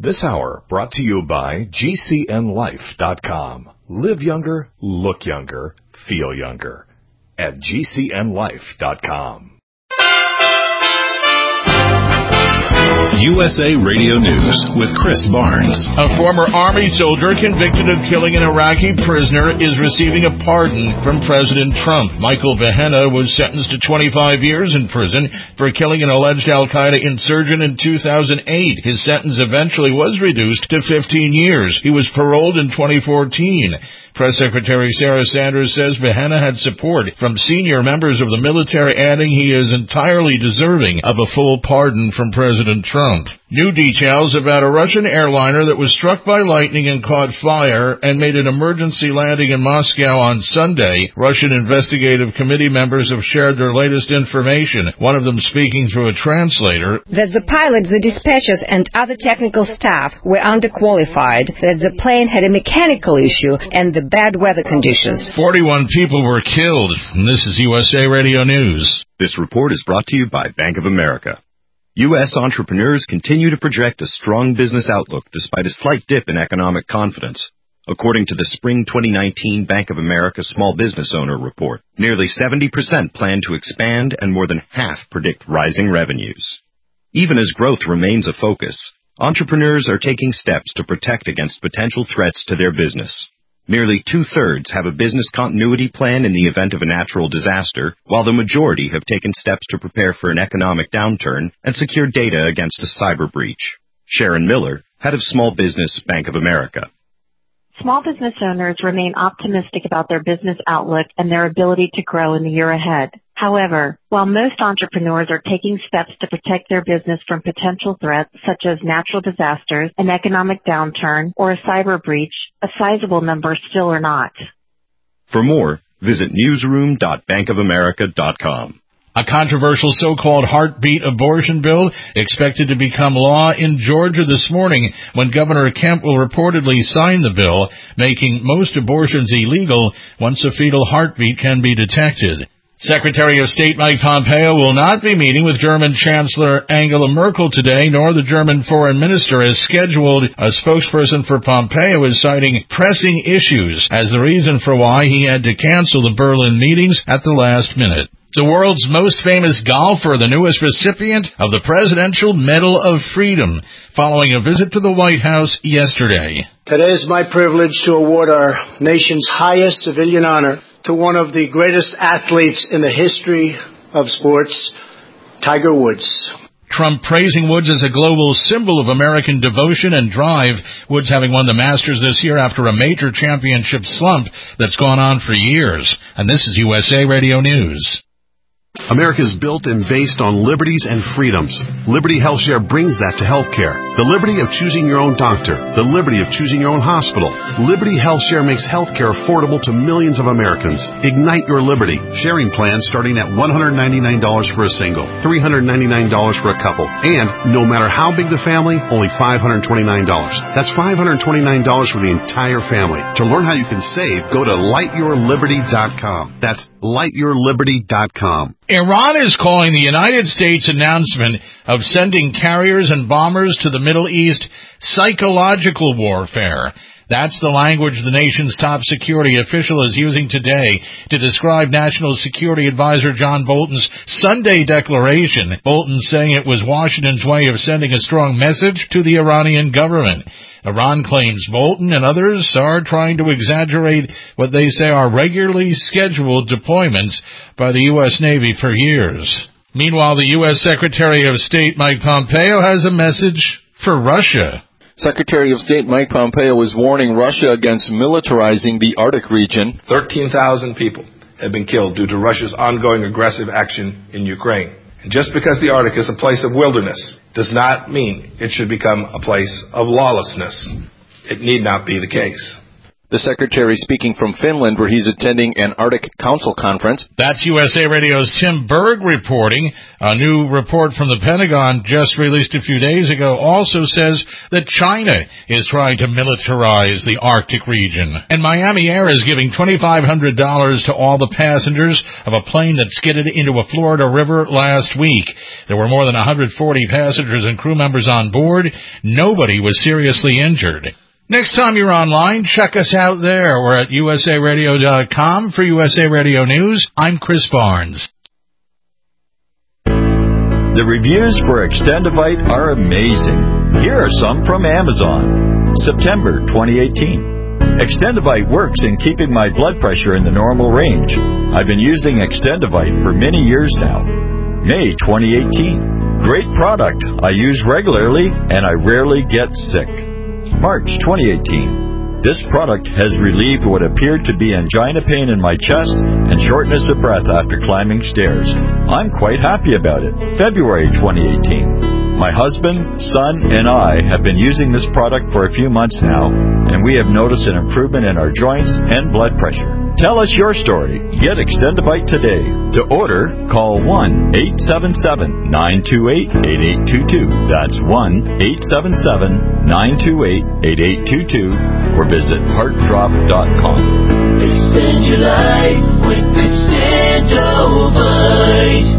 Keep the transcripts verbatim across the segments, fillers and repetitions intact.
This hour brought to you by G C N life dot com. Live younger, look younger, feel younger at G C N life dot com. U S A Radio News with Chris Barnes. A former Army soldier convicted of killing an Iraqi prisoner is receiving a pardon from President Trump. Michael Vahena was sentenced to twenty-five years in prison for killing an alleged al-Qaeda insurgent in two thousand eight. His sentence eventually was reduced to fifteen years. He was paroled in twenty fourteen. Press Secretary Sarah Sanders says Vahena had support from senior members of the military, adding he is entirely deserving of a full pardon from President Trump. New details about a Russian airliner that was struck by lightning and caught fire and made an emergency landing in Moscow on Sunday. Russian investigative committee members have shared their latest information, one of them speaking through a translator. That the pilot, the dispatchers, and other technical staff were underqualified, that the plane had a mechanical issue, and the bad weather conditions. forty-one people were killed. And this is U S A Radio News. This report is brought to you by Bank of America. U S entrepreneurs continue to project a strong business outlook despite a slight dip in economic confidence. According to the Spring twenty nineteen Bank of America Small Business Owner Report, nearly seventy percent plan to expand and more than half predict rising revenues. Even as growth remains a focus, entrepreneurs are taking steps to protect against potential threats to their business. Nearly two-thirds have a business continuity plan in the event of a natural disaster, while the majority have taken steps to prepare for an economic downturn and secure data against a cyber breach. Sharon Miller, head of Small Business, Bank of America. Small business owners remain optimistic about their business outlook and their ability to grow in the year ahead. However, while most entrepreneurs are taking steps to protect their business from potential threats such as natural disasters, an economic downturn, or a cyber breach, a sizable number still are not. For more, visit newsroom dot bank of america dot com. A controversial so-called heartbeat abortion bill expected to become law in Georgia this morning when Governor Kemp will reportedly sign the bill, making most abortions illegal once a fetal heartbeat can be detected. Secretary of State Mike Pompeo will not be meeting with German Chancellor Angela Merkel today, nor the German Foreign Minister as scheduled. A spokesperson for Pompeo is citing pressing issues as the reason for why he had to cancel the Berlin meetings at the last minute. The world's most famous golfer, the newest recipient of the Presidential Medal of Freedom, following a visit to the White House yesterday. Today is my privilege to award our nation's highest civilian honor to one of the greatest athletes in the history of sports, Tiger Woods. Trump praising Woods as a global symbol of American devotion and drive, Woods having won the Masters this year after a major championship slump that's gone on for years. And this is U S A Radio News. America is built and based on liberties and freedoms. Liberty HealthShare brings that to healthcare. The liberty of choosing your own doctor. The liberty of choosing your own hospital. Liberty HealthShare makes healthcare affordable to millions of Americans. Ignite your liberty. Sharing plans starting at one hundred ninety-nine dollars for a single, three hundred ninety-nine dollars for a couple, and no matter how big the family, only five hundred twenty-nine dollars. That's five hundred twenty-nine dollars for the entire family. To learn how you can save, go to light your liberty dot com. That's light your liberty dot com. Iran is calling the United States announcement of sending carriers and bombers to the Middle East psychological warfare. That's the language the nation's top security official is using today to describe National Security Advisor John Bolton's Sunday declaration. Bolton saying it was Washington's way of sending a strong message to the Iranian government. Iran claims Bolton and others are trying to exaggerate what they say are regularly scheduled deployments by the U S Navy for years. Meanwhile, the U S Secretary of State Mike Pompeo has a message for Russia. Secretary of State Mike Pompeo is warning Russia against militarizing the Arctic region. thirteen thousand people have been killed due to Russia's ongoing aggressive action in Ukraine. And just because the Arctic is a place of wilderness does not mean it should become a place of lawlessness. It need not be the case. The Secretary speaking from Finland, where he's attending an Arctic Council conference. That's U S A Radio's Tim Berg reporting. A new report from the Pentagon just released a few days ago also says that China is trying to militarize the Arctic region. And Miami Air is giving twenty-five hundred dollars to all the passengers of a plane that skidded into a Florida river last week. There were more than one hundred forty passengers and crew members on board. Nobody was seriously injured. Next time you're online, check us out there. We're at U S A radio dot com. For U S A Radio News, I'm Chris Barnes. The reviews for Extendivite are amazing. Here are some from Amazon. September twenty eighteen. Extendivite works in keeping my blood pressure in the normal range. I've been using Extendivite for many years now. May twenty eighteen. Great product. I use regularly and I rarely get sick. March twenty eighteen. This product has relieved what appeared to be angina pain in my chest and shortness of breath after climbing stairs. I'm quite happy about it. February twenty eighteen. My husband, son, and I have been using this product for a few months now, and we have noticed an improvement in our joints and blood pressure. Tell us your story. Get Extendivite today. To order, call one eight seven seven, nine two eight, eight eight two two. That's one eight seven seven, nine two eight, eight eight two two or visit heart drop dot com. Extend your life with Extendivite.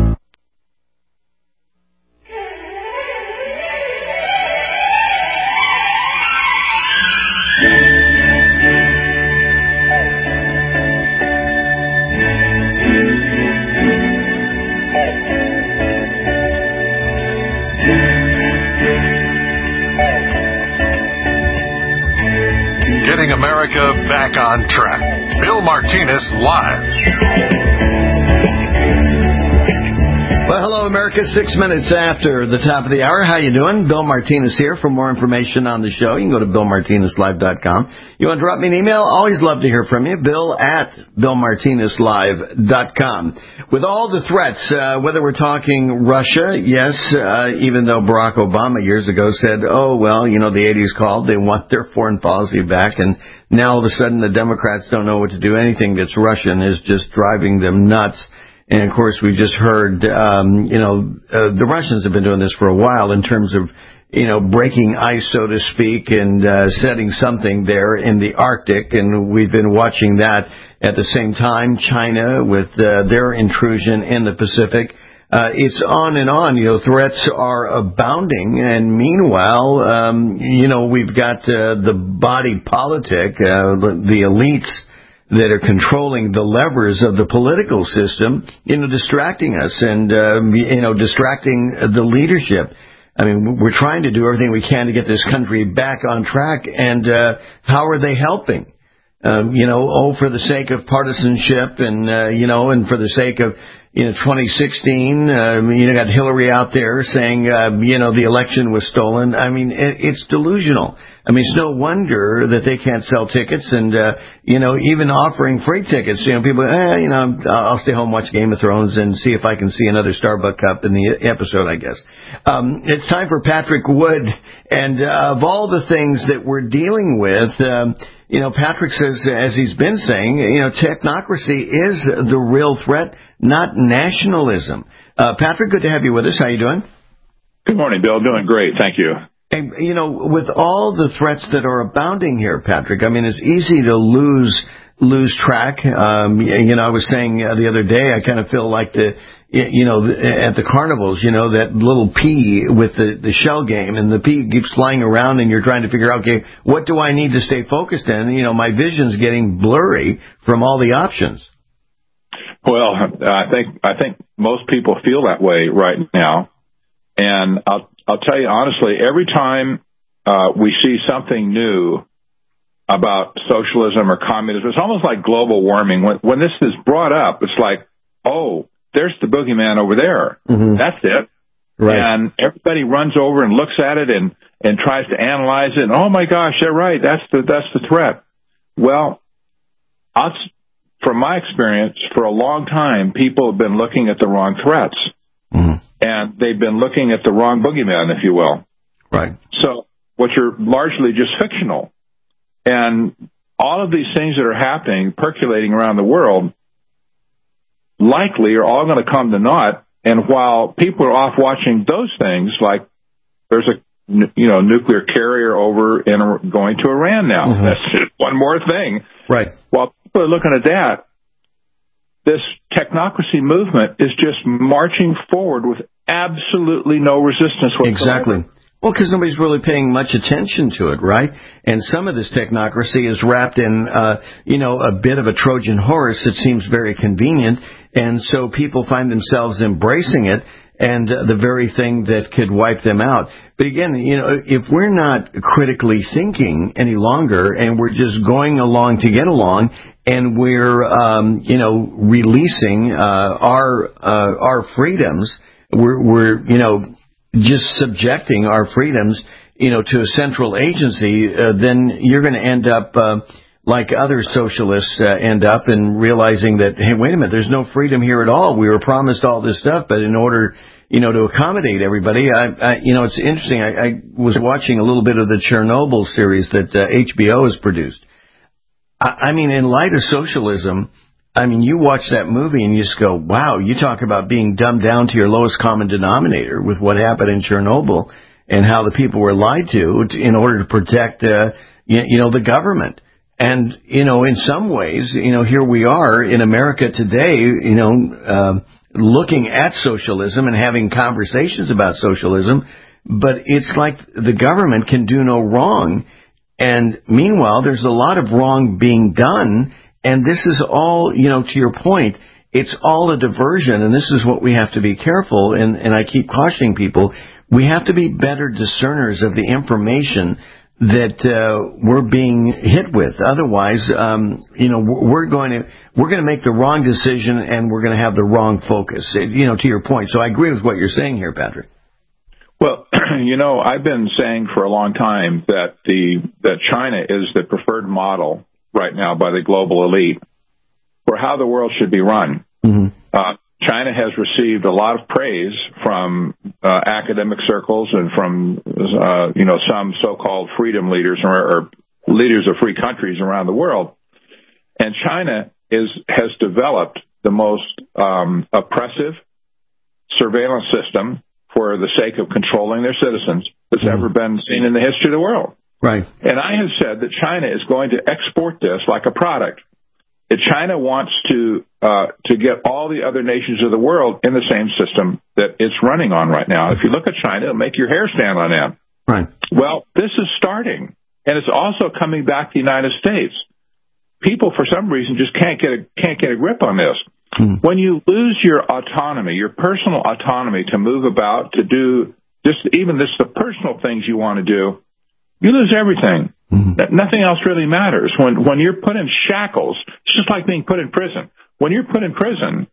Getting America back on track. Bill Martinez live. Well, hello, America. Six minutes after the top of the hour. How you doing? Bill Martinez here. For more information on the show, you can go to bill martinez live dot com. You want to drop me an email? Always love to hear from you. Bill at bill martinez live dot com. With all the threats, uh, whether we're talking Russia, yes, uh, even though Barack Obama years ago said, oh, well, you know, the eighties called, they want their foreign policy back, and now all of a sudden the Democrats don't know what to do. Anything that's Russian is just driving them nuts. And, of course, we just heard, um, you know, uh, the Russians have been doing this for a while in terms of, you know, breaking ice, so to speak, and uh, setting something there in the Arctic. And we've been watching that at the same time. China with uh, their intrusion in the Pacific. Uh, it's on and on. You know, threats are abounding. And meanwhile, um, you know, we've got uh, the body politic, uh, the elites that are controlling the levers of the political system, you know, distracting us and, uh, you know, distracting the leadership. I mean, we're trying to do everything we can to get this country back on track, and uh, how are they helping? Um, you know, oh, for the sake of partisanship and, uh, you know, and for the sake of, you know, twenty sixteen, um, you know, got Hillary out there saying, uh, you know, the election was stolen. I mean, it, it's delusional. I mean, it's no wonder that they can't sell tickets and, uh, you know, even offering free tickets. You know, people, eh, you know, I'll stay home, watch Game of Thrones and see if I can see another Starbucks cup in the episode, I guess. Um, it's time for Patrick Wood. And uh, of all the things that we're dealing with, um, you know, Patrick says, as he's been saying, you know, technocracy is the real threat, not nationalism. Uh, Patrick, good to have you with us. How you doing? Good morning, Bill. Doing great. Thank you. And, you know, with all the threats that are abounding here, Patrick, I mean, it's easy to lose lose track. Um, you know, I was saying the other day, I kind of feel like the, you know, at the carnivals, you know, that little pea with the, the shell game, and the pea keeps flying around, and you're trying to figure out, okay, what do I need to stay focused in? You know, my vision's getting blurry from all the options. Well, I think I think most people feel that way right now, and I'll I'll tell you honestly, every time uh, we see something new about socialism or communism, it's almost like global warming. When when this is brought up, it's like, oh, there's the boogeyman over there. Mm-hmm. That's it. Right. And everybody runs over and looks at it and, and tries to analyze it. And, oh my gosh, they're right. That's the that's the threat. Well, I'll, from my experience, for a long time, people have been looking at the wrong threats. Mm-hmm. And they've been looking at the wrong boogeyman, if you will. Right. So what you're largely just fictional. And all of these things that are happening, percolating around the world, likely are all going to come to naught. And while people are off watching those things, like there's a you know nuclear carrier over and going to Iran now. Mm-hmm. That's just one more thing. Right. While people are looking at that, this technocracy movement is just marching forward with absolutely no resistance whatsoever. Exactly. Well, because nobody's really paying much attention to it, right? And some of this technocracy is wrapped in, uh, you know, a bit of a Trojan horse that seems very convenient, and so people find themselves embracing it, and uh, the very thing that could wipe them out. But again, you know, if we're not critically thinking any longer, and we're just going along to get along, and we're, um, you know, releasing uh, our uh, our freedoms, we're, we're, you know, just subjecting our freedoms, you know, to a central agency, uh, then you're going to end up uh, like other socialists uh, end up, and realizing that, hey, wait a minute, there's no freedom here at all. We were promised all this stuff, but in order, you know, to accommodate everybody, I, I you know, it's interesting. I, I was watching a little bit of the Chernobyl series that uh, H B O has produced. I, I mean, in light of socialism, I mean, you watch that movie and you just go, wow, you talk about being dumbed down to your lowest common denominator with what happened in Chernobyl and how the people were lied to in order to protect, uh, you, you know, the government. And, you know, in some ways, you know, here we are in America today, you know, uh, looking at socialism and having conversations about socialism, but it's like the government can do no wrong. And meanwhile, there's a lot of wrong being done. And this is all, you know, to your point, it's all a diversion, and this is what we have to be careful, and, and I keep cautioning people, we have to be better discerners of the information that uh, we're being hit with. Otherwise, um, you know, we're going to we're going to make the wrong decision, and we're going to have the wrong focus, you know, to your point. So I agree with what you're saying here, Patrick. Well, you know, I've been saying for a long time that the that China is the preferred model right now by the global elite for how the world should be run. Mm-hmm. Uh, China has received a lot of praise from uh, academic circles and from, uh, you know, some so-called freedom leaders or, or leaders of free countries around the world. And China is has developed the most um, oppressive surveillance system for the sake of controlling their citizens that's mm-hmm. ever been seen in the history of the world. Right. And I have said that China is going to export this like a product. That China wants to uh, to get all the other nations of the world in the same system that it's running on right now. If you look at China, it'll make your hair stand on end. Right. Well, this is starting, and it's also coming back to the United States. People, for some reason, just can't get a, can't get a grip on this. Mm. When you lose your autonomy, your personal autonomy to move about, to do just even this the personal things you want to do, you lose everything. Mm-hmm. Nothing else really matters. When when you're put in shackles, it's just like being put in prison. When you're put in prison,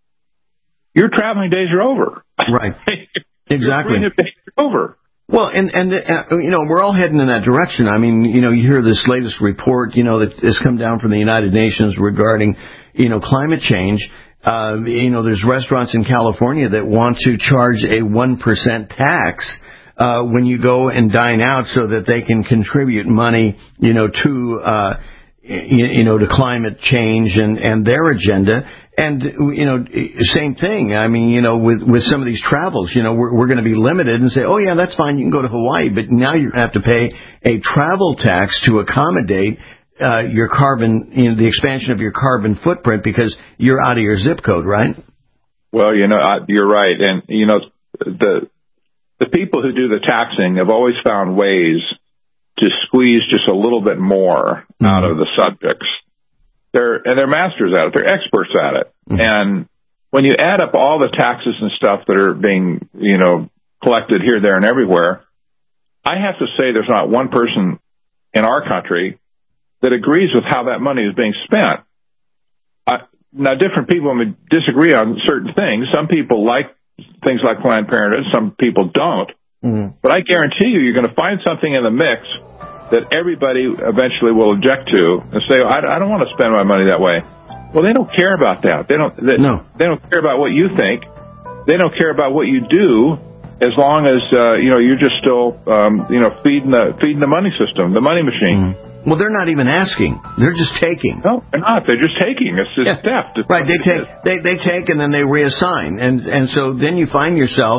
your traveling days are over. Right. Exactly. Your days are over. Well, and, and uh, you know, we're all heading in that direction. I mean, you know, you hear this latest report, you know, that has come down from the United Nations regarding, you know, climate change. Uh, you know, there's restaurants in California that want to charge a one percent tax Uh, when you go and dine out so that they can contribute money, you know, to, uh, you, you know, to climate change and, and their agenda. And, you know, same thing. I mean, you know, with, with some of these travels, you know, we're, we're going to be limited and say, oh, yeah, that's fine. You can go to Hawaii. But now you're going to have to pay a travel tax to accommodate uh, your carbon, you know, the expansion of your carbon footprint because you're out of your zip code, right? Well, you know, I, you're right. And, you know, the The people who do the taxing have always found ways to squeeze just a little bit more mm-hmm. out of the subjects. They're, and they're masters at it. They're experts at it. Mm-hmm. And when you add up all the taxes and stuff that are being, you know, collected here, there, and everywhere, I have to say there's not one person in our country that agrees with how that money is being spent. I, now, different people may disagree on certain things. Some people like things like Planned Parenthood, some people don't. Mm. But I guarantee you, you're going to find something in the mix that everybody eventually will object to and say, I, I don't want to spend my money that way. Well, they don't care about that. They don't. They, no. They don't care about what you think. They don't care about what you do, as long as uh, you know you're just still um, you know feeding the feeding the money system, the money machine. Mm. Well, they're not even asking. They're just taking. No, they're not. They're just taking. It's just yeah. theft. It's right. They take. They they take and then they reassign, and and so then you find yourself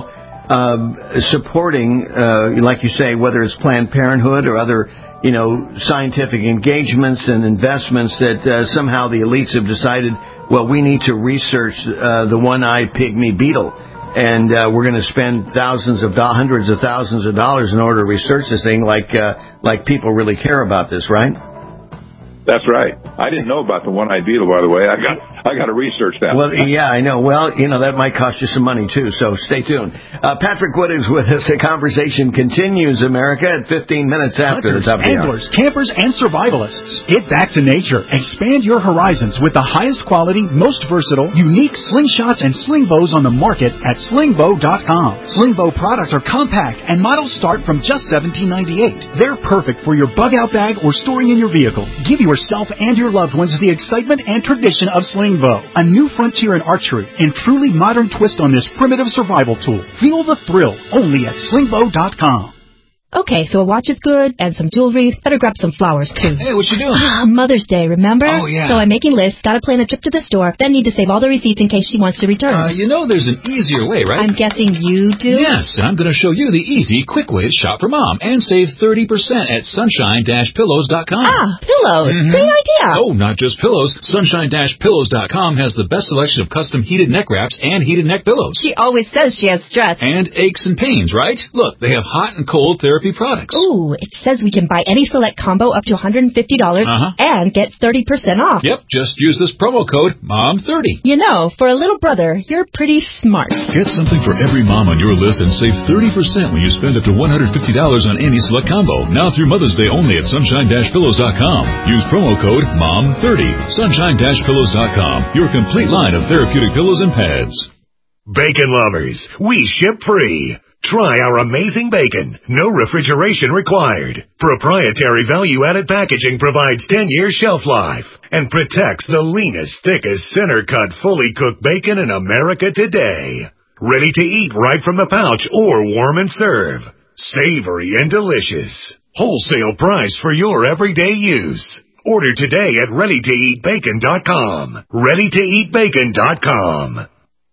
uh, supporting, uh, like you say, whether it's Planned Parenthood or other, you know, scientific engagements and investments that uh, somehow the elites have decided, well, we need to research uh, the one-eyed pygmy beetle. And uh, we're going to spend thousands of do- hundreds of thousands of dollars in order to research this thing, like uh, like people really care about this, right? That's right. I didn't know about the one-eyed beetle, by the way. I got I got to research that. Well, yeah, I know. Well, you know, that might cost you some money, too, so stay tuned. Uh, Patrick Wood is with us. The conversation continues, America, at fifteen minutes after Hunters, the top of the hour. anglers, campers, and survivalists. Get back to nature. Expand your horizons with the highest quality, most versatile, unique slingshots and sling bows on the market at sling bow dot com. Sling bow products are compact, and models start from just seventeen ninety-eight. They're perfect for your bug-out bag or storing in your vehicle. Give your yourself and your loved ones the excitement and tradition of Sling Bow, a new frontier in archery and truly modern twist on this primitive survival tool. Feel the thrill only at sling bow dot com. Okay, so a watch is good, and some jewelry. Better grab some flowers, too. Hey, what you doing? Mother's Day, remember? Oh, yeah. So I'm making lists, gotta plan a trip to the store, then need to save all the receipts in case she wants to return. Uh, you know there's an easier way, right? I'm guessing you do? Yes, I'm going to show you the easy, quick way to shop for Mom and save thirty percent at sunshine dash pillows dot com. Ah, pillows. Mm-hmm. Great idea. Oh, not just pillows. sunshine dash pillows dot com has the best selection of custom heated neck wraps and heated neck pillows. She always says she has stress. And aches and pains, right? Look, they have hot and cold therapy products. Ooh, it says we can buy any select combo up to one hundred fifty dollars uh-huh. and get thirty percent off. Yep, just use this promo code mom thirty. You know, for a little brother, you're pretty smart. Get something for every mom on your list and save thirty percent when you spend up to one hundred fifty dollars on any select combo. Now through Mother's Day only at sunshine dash pillows dot com. Use promo code mom thirty. sunshine dash pillows dot com. Your complete line of therapeutic pillows and pads. Bacon lovers, we ship free. Try our amazing bacon. No refrigeration required. Proprietary value-added packaging provides ten years shelf life and protects the leanest, thickest, center-cut, fully cooked bacon in America today. Ready to eat right from the pouch or warm and serve. Savory and delicious. Wholesale price for your everyday use. Order today at ready to eat bacon dot com. ready to eat bacon dot com.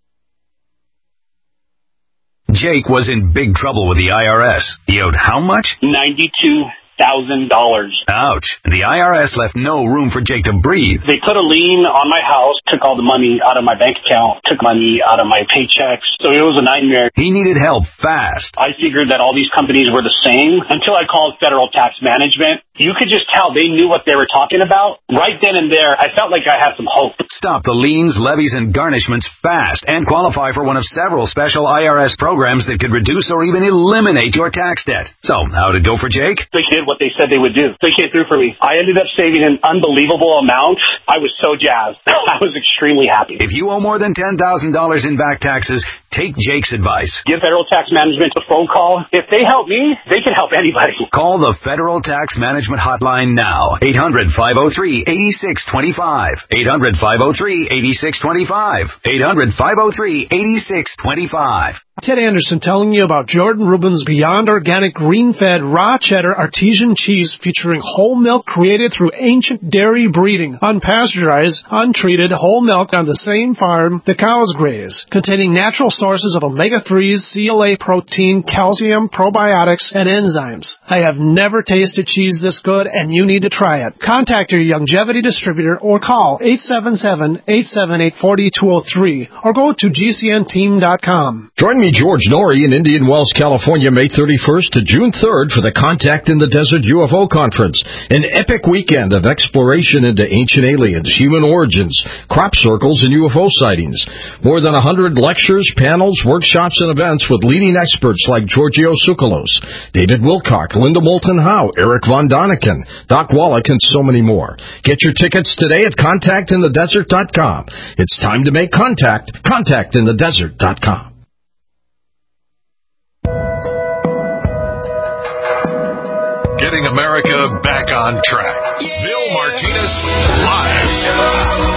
Jake was in big trouble with the I R S. He owed how much? ninety-two thousand dollars. Ouch. The I R S left no room for Jake to breathe. They put a lien on my house, took all the money out of my bank account, took money out of my paychecks. So it was a nightmare. He needed help fast. I figured that all these companies were the same until I called Federal Tax Management. You could just tell they knew what they were talking about. Right then and there, I felt like I had some hope. Stop the liens, levies, and garnishments fast and qualify for one of several special I R S programs that could reduce or even eliminate your tax debt. So, how'd it go for Jake? They did what they said they would do. They came through for me. I ended up saving an unbelievable amount. I was so jazzed. I was extremely happy. If you owe more than ten thousand dollars in back taxes, take Jake's advice. Give Federal Tax Management a phone call. If they help me, they can help anybody. Call the Federal Tax Management Hotline now. eight hundred, five oh three, eight six two five. eight hundred, five oh three, eight six two five. eight hundred, five oh three, eight six two five. Ted Anderson telling you about Jordan Rubin's Beyond Organic Green-Fed Raw Cheddar Artesian Cheese featuring whole milk created through ancient dairy breeding, unpasteurized, untreated whole milk on the same farm the cows graze, containing natural sources of omega threes, C L A protein, calcium, probiotics, and enzymes. I have never tasted cheese this good, and you need to try it. Contact your Youngevity distributor or call eight seven seven, eight seven eight, four two zero three or go to G C N team dot com. Join me, George Norrie, in Indian Wells, California, May thirty-first to June third for the Contact in the Desert U F O Conference, an epic weekend of exploration into ancient aliens, human origins, crop circles, and U F O sightings. More than one hundred lectures, panels, workshops, and events with leading experts like Giorgio Tsoukalos, David Wilcock, Linda Moulton Howe, Eric Von Daniken, Doc Wallach, and so many more. Get your tickets today at contact in the desert dot com. It's time to make contact. contact in the desert dot com. Getting America back on track. Bill Martinez live.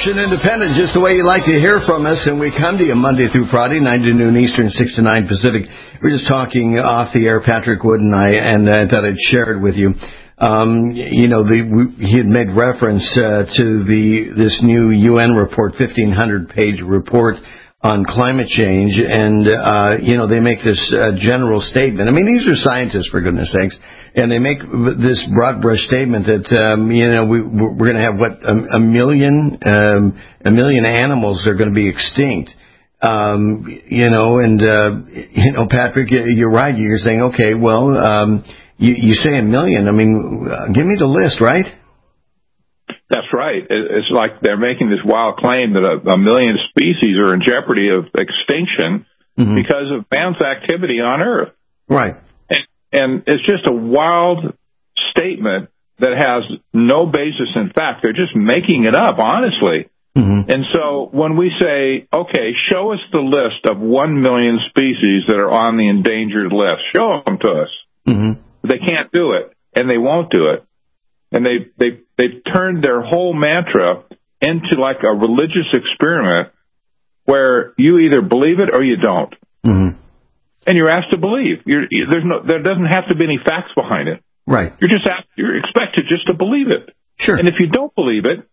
Fresh and independent, just the way you like to hear from us. And we come to you Monday through Friday, nine to noon Eastern, six to nine Pacific. We're just talking off the air, Patrick Wood and I, and I thought I'd share it with you. Um, you know, the, we, he had made reference uh, to the this new U N report, fifteen hundred page report on climate change, and, uh, you know, they make this uh, general statement. I mean, these are scientists, for goodness sakes, and they make this broad brush statement that, um, you know, we, we're going to have, what, a, a million, um, a million animals are going to be extinct. Um, you know, and, uh, you know, Patrick, you're right. You're saying, okay, well, um, you, you say a million. I mean, uh, give me the list, right? That's right. It's like they're making this wild claim that a, a million species are in jeopardy of extinction mm-hmm. because of man's activity on Earth. Right. And, and it's just a wild statement that has no basis in fact. They're just making it up, honestly. Mm-hmm. And so when we say, okay, show us the list of one million species that are on the endangered list, show them to us. Mm-hmm. They can't do it, and they won't do it. And they, they, they've turned their whole mantra into like a religious experiment where you either believe it or you don't. Mm-hmm. And you're asked to believe. You're, there's no, there doesn't have to be any facts behind it. Right. You're just asked, you're expected just to believe it. Sure. And if you don't believe it,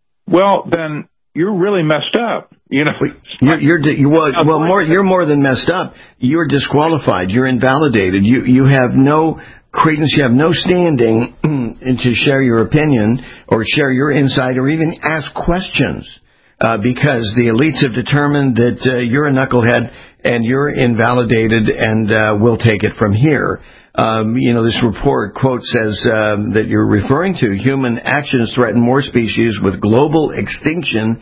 well, then you're really messed up. You know, you're, you're, you're well, well, more, you're more than messed up. You're disqualified. You're invalidated. You, you have no credence, you have no standing to share your opinion or share your insight or even ask questions uh, because the elites have determined that uh, you're a knucklehead and you're invalidated and uh, we'll take it from here. Um, you know, this report, quote, says um, that you're referring to human actions threaten more species with global extinction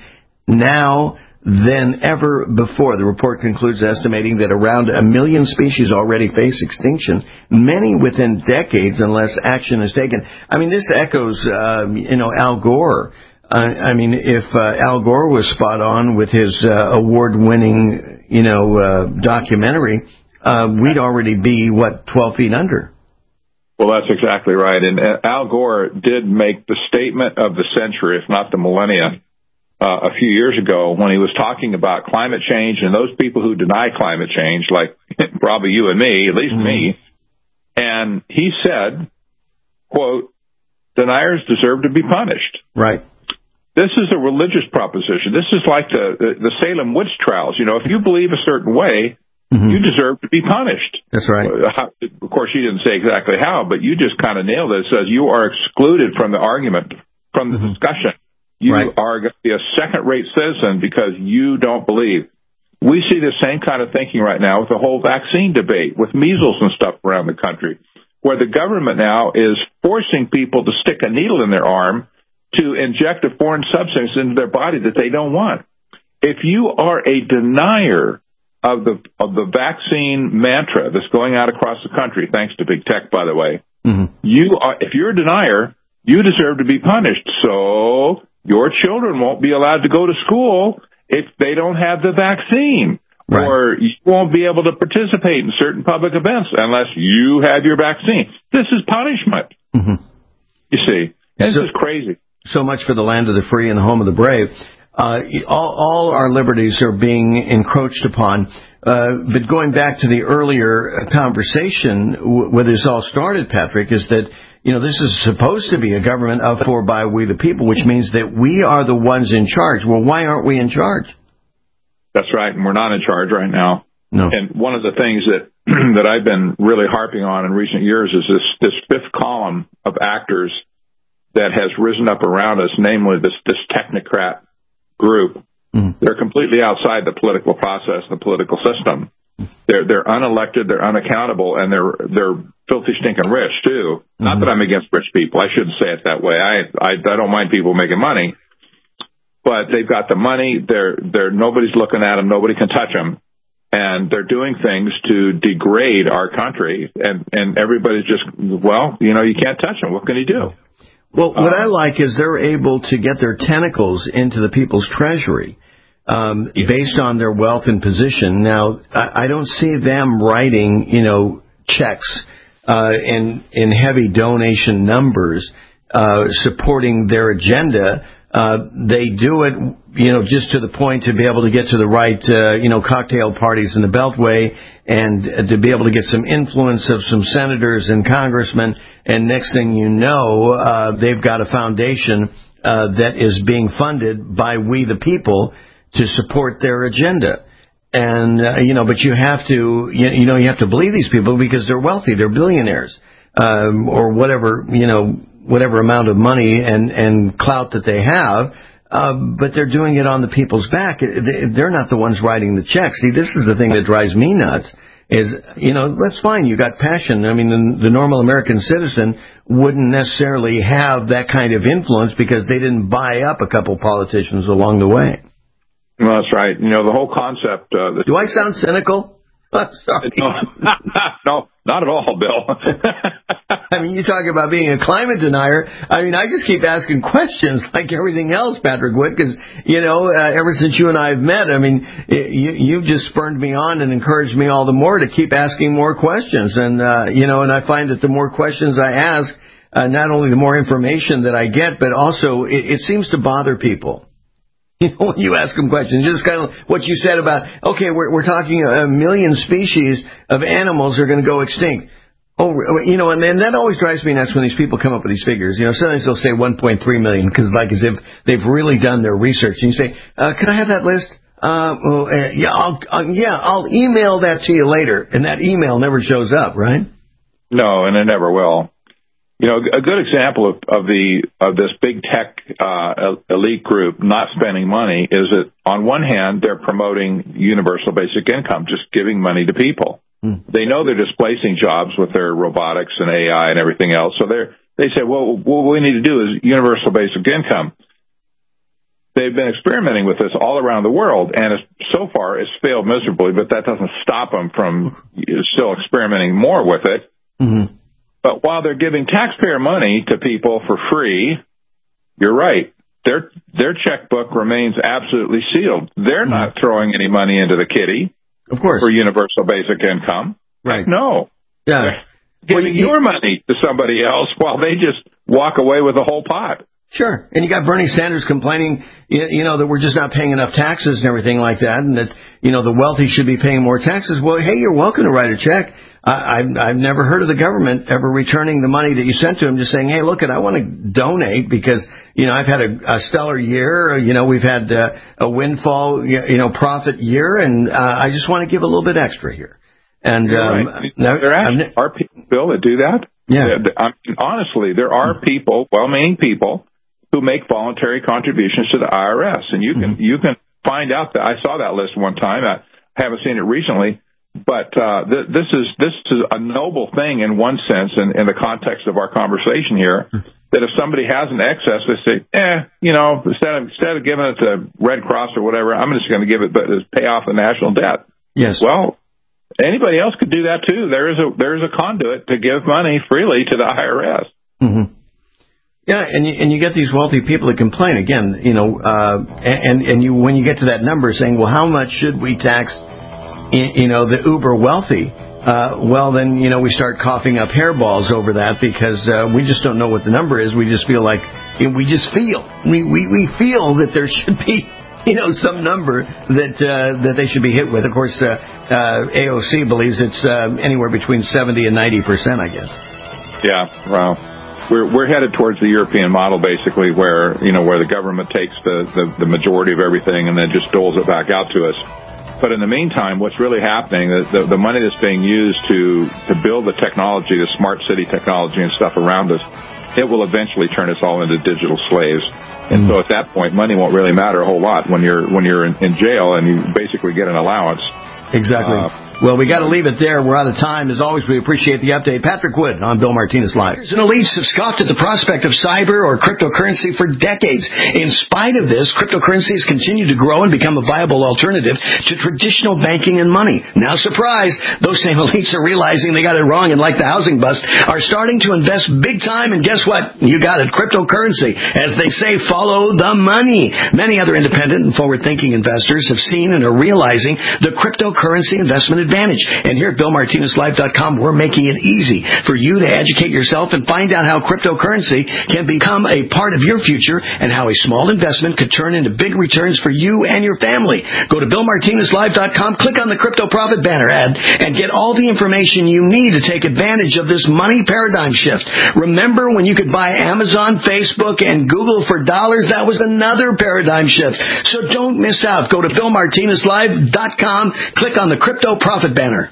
now than ever before. The report concludes estimating that around a million species already face extinction, many within decades unless action is taken. I mean, this echoes, uh, you know, Al Gore. Uh, I mean, if uh, Al Gore was spot on with his uh, award-winning, you know, uh, documentary, uh, we'd already be, what, twelve feet under. Well, that's exactly right. And uh, Al Gore did make the statement of the century, if not the millennia, Uh, a few years ago when he was talking about climate change and those people who deny climate change, like probably you and me, at least mm-hmm. me. And he said, quote, deniers deserve to be punished. Right. This is a religious proposition. This is like the, the, the Salem witch trials. You know, if you believe a certain way, mm-hmm. you deserve to be punished. That's right. Of course, you didn't say exactly how, but you just kind of nailed it. It says you are excluded from the argument, from the mm-hmm. discussion. You right. are going to be a second-rate citizen because you don't believe. We see the same kind of thinking right now with the whole vaccine debate, with measles and stuff around the country, where the government now is forcing people to stick a needle in their arm to inject a foreign substance into their body that they don't want. If you are a denier of the of the vaccine mantra that's going out across the country, thanks to big tech, by the way, mm-hmm. you are. If you're a denier, you deserve to be punished. So your children won't be allowed to go to school if they don't have the vaccine. Right. Or you won't be able to participate in certain public events unless you have your vaccine. This is punishment. Mm-hmm. You see, this so, is crazy. So much for the land of the free and the home of the brave. Uh, all, all our liberties are being encroached upon. Uh, but going back to the earlier conversation w- where this all started, Patrick, is that you know, this is supposed to be a government of, for, by, we the people, which means that we are the ones in charge. Well, why aren't we in charge? That's right, and we're not in charge right now. No. And one of the things that that I've been really harping on in recent years is this, this fifth column of actors that has risen up around us, namely this, this technocrat group. Mm. They're completely outside the political process, the political system. They're they're unelected, they're unaccountable, and they're they're filthy stinking rich too. Mm-hmm. Not that I'm against rich people. I shouldn't say it that way. I, I I don't mind people making money, but they've got the money. They're they're nobody's looking at them. Nobody can touch them, and they're doing things to degrade our country. And and everybody's just well, you know, you can't touch them. What can you do? Well, what um, I like is they're able to get their tentacles into the people's treasury. Um, yeah. Based on their wealth and position. Now, I, I don't see them writing, you know, checks uh, in in heavy donation numbers uh, supporting their agenda. Uh, they do it, you know, just to the point to be able to get to the right, uh, you know, cocktail parties in the Beltway and uh, to be able to get some influence of some senators and congressmen. And next thing you know, uh, they've got a foundation uh, that is being funded by we the people to support their agenda. And, uh, you know, but you have to, you, you know, you have to believe these people because they're wealthy, they're billionaires, um, or whatever, you know, whatever amount of money and, and clout that they have, uh, but they're doing it on the people's back. They're not the ones writing the checks. See, this is the thing that drives me nuts is, you know, that's fine. You got passion. I mean, the, the normal American citizen wouldn't necessarily have that kind of influence because they didn't buy up a couple politicians along the way. Well, that's right. You know, the whole concept... Uh, Do I sound cynical? I'm sorry. No, no, not at all, Bill. I mean, you talk about being a climate denier. I mean, I just keep asking questions like everything else, Patrick Wood, because, you know, uh, ever since you and I have met, I mean, you, you've just spurned me on and encouraged me all the more to keep asking more questions. And, uh, you know, and I find that the more questions I ask, uh, not only the more information that I get, but also it, it seems to bother people. You know, when you ask them questions, just kind of what you said about, okay, we're, we're talking a million species of animals are going to go extinct. Oh, you know, and then that always drives me nuts when these people come up with these figures. You know, sometimes they'll say one point three million because like as if they've really done their research. And you say, uh, can I have that list? Uh, well, uh yeah, I'll, uh, yeah, I'll email that to you later. And that email never shows up, right? No, and it never will. You know, a good example of, of the of this big tech uh, elite group not spending money is that on one hand they're promoting universal basic income, just giving money to people. Mm. They know they're displacing jobs with their robotics and A I and everything else, so they they say, well, what we need to do is universal basic income. They've been experimenting with this all around the world, and it's, so far it's failed miserably. But that doesn't stop them from still experimenting more with it. Mm-hmm. But while they're giving taxpayer money to people for free, you're right. Their their checkbook remains absolutely sealed. They're mm-hmm. not throwing any money into the kitty, of course, for universal basic income. Right? No. Yeah. They're giving well, you, your money to somebody else while they just walk away with the whole pot. Sure. And you got Bernie Sanders complaining, you know, that we're just not paying enough taxes and everything like that, and that, you know, the wealthy should be paying more taxes. Well, hey, you're welcome to write a check. I, I've, I've never heard of the government ever returning the money that you sent to them, just saying, hey, look, I want to donate because, you know, I've had a, a stellar year. You know, we've had uh, a windfall, you know, profit year, and uh, I just want to give a little bit extra here. And um, right. There actually are people, Bill, that do that. Yeah. I mean, honestly, there are people, well-meaning people, who make voluntary contributions to the I R S, and you can mm-hmm. you can find out that. I saw that list one time. I haven't seen it recently. But uh, th- this is this is a noble thing in one sense, in, in the context of our conversation here. That if somebody has an excess, they say, "Eh, you know, instead of instead of giving it to Red Cross or whatever, I'm just going to give it, but pay off the national debt." Yes. Well, anybody else could do that too. There is a there is a conduit to give money freely to the I R S. Mm-hmm. Yeah, and you, and you get these wealthy people that complain again. You know, uh, and and you when you get to that number, saying, "Well, how much should we tax?" You know, the uber wealthy, uh, well, then, you know, we start coughing up hairballs over that because uh, we just don't know what the number is. We just feel like, you know, we just feel, we, we, we feel that there should be, you know, some number that uh, that they should be hit with. Of course, uh, uh, A O C believes it's uh, anywhere between seventy and ninety percent, I guess. Yeah, well, we're we're headed towards the European model, basically, where, you know, where the government takes the, the, the majority of everything and then just doles it back out to us. But in the meantime, what's really happening, the, the money that's being used to, to build the technology, the smart city technology and stuff around us, it will eventually turn us all into digital slaves. And mm-hmm. so at that point, money won't really matter a whole lot when you're when you're in, in jail and you basically get an allowance. Exactly. Uh, well, we got to leave it there. We're out of time. As always, we appreciate the update. Patrick Wood on Bill Martinez Live. And elites have scoffed at the prospect of cyber or cryptocurrency for decades. In spite of this, cryptocurrencies continue to grow and become a viable alternative to traditional banking and money. Now, surprise, those same elites are realizing they got it wrong and, like the housing bust, are starting to invest big time. And guess what? You got it, cryptocurrency. As they say, follow the money. Many other independent and forward-thinking investors have seen and are realizing the cryptocurrency investment advantage. And here at Bill Martinez Live dot com, we're making it easy for you to educate yourself and find out how cryptocurrency can become a part of your future and how a small investment could turn into big returns for you and your family. Go to Bill Martinez Live dot com, click on the Crypto Profit banner ad, and get all the information you need to take advantage of this money paradigm shift. Remember when you could buy Amazon, Facebook, and Google for dollars? That was another paradigm shift. So don't miss out. Go to Bill Martinez Live dot com, click on the Crypto Profit banner.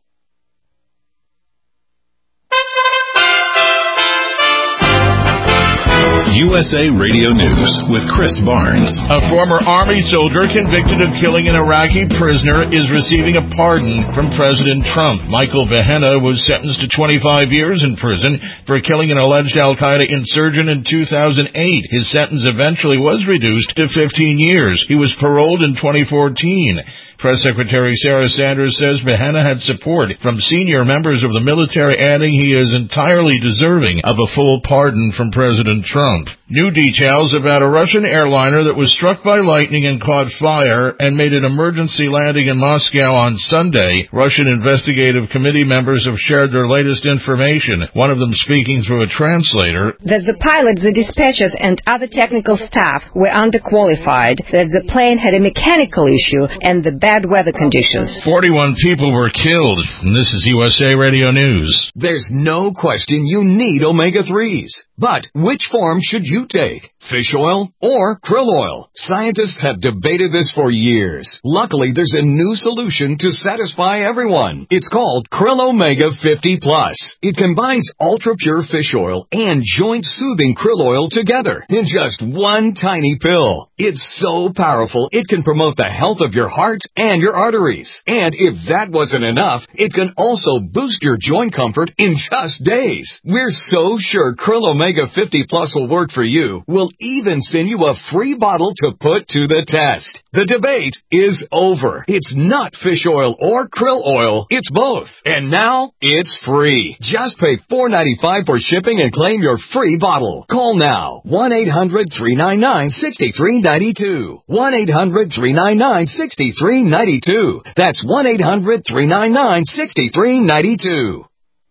U S A Radio News with Chris Barnes. A former Army soldier convicted of killing an Iraqi prisoner is receiving a pardon from President Trump. Michael Vahena was sentenced to twenty-five years in prison for killing an alleged al-Qaeda insurgent in two thousand eight. His sentence eventually was reduced to fifteen years. He was paroled in twenty fourteen. Press Secretary Sarah Sanders says Vahena had support from senior members of the military, adding he is entirely deserving of a full pardon from President Trump. New details about a Russian airliner that was struck by lightning and caught fire and made an emergency landing in Moscow on Sunday. Russian investigative committee members have shared their latest information, one of them speaking through a translator. That the pilots, the dispatchers, and other technical staff were underqualified, that the plane had a mechanical issue, and the bad weather conditions. forty-one people were killed. And this is U S A Radio News. There's no question you need omega threes. But which form should you take? Fish oil or krill oil? Scientists have debated this for years. Luckily, there's a new solution to satisfy everyone. It's called Krill Omega fifty plus. It combines ultra-pure fish oil and joint-soothing krill oil together in just one tiny pill. It's so powerful, it can promote the health of your heart and your arteries. And if that wasn't enough, it can also boost your joint comfort in just days. We're so sure Krill Omega fifty plus will work for you. We'll even send you a free bottle to put to the test. The debate is over. It's not fish oil or krill oil. It's both. And now it's free. Just pay four dollars and ninety-five cents for shipping and claim your free bottle. Call now. one eight hundred three nine nine six three nine two. one eight hundred three nine nine six three nine two. That's one eight hundred three nine nine six three nine two.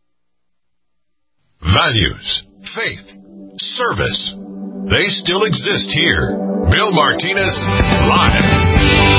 Values, faith, service. They still exist here. Bill Martinez Live.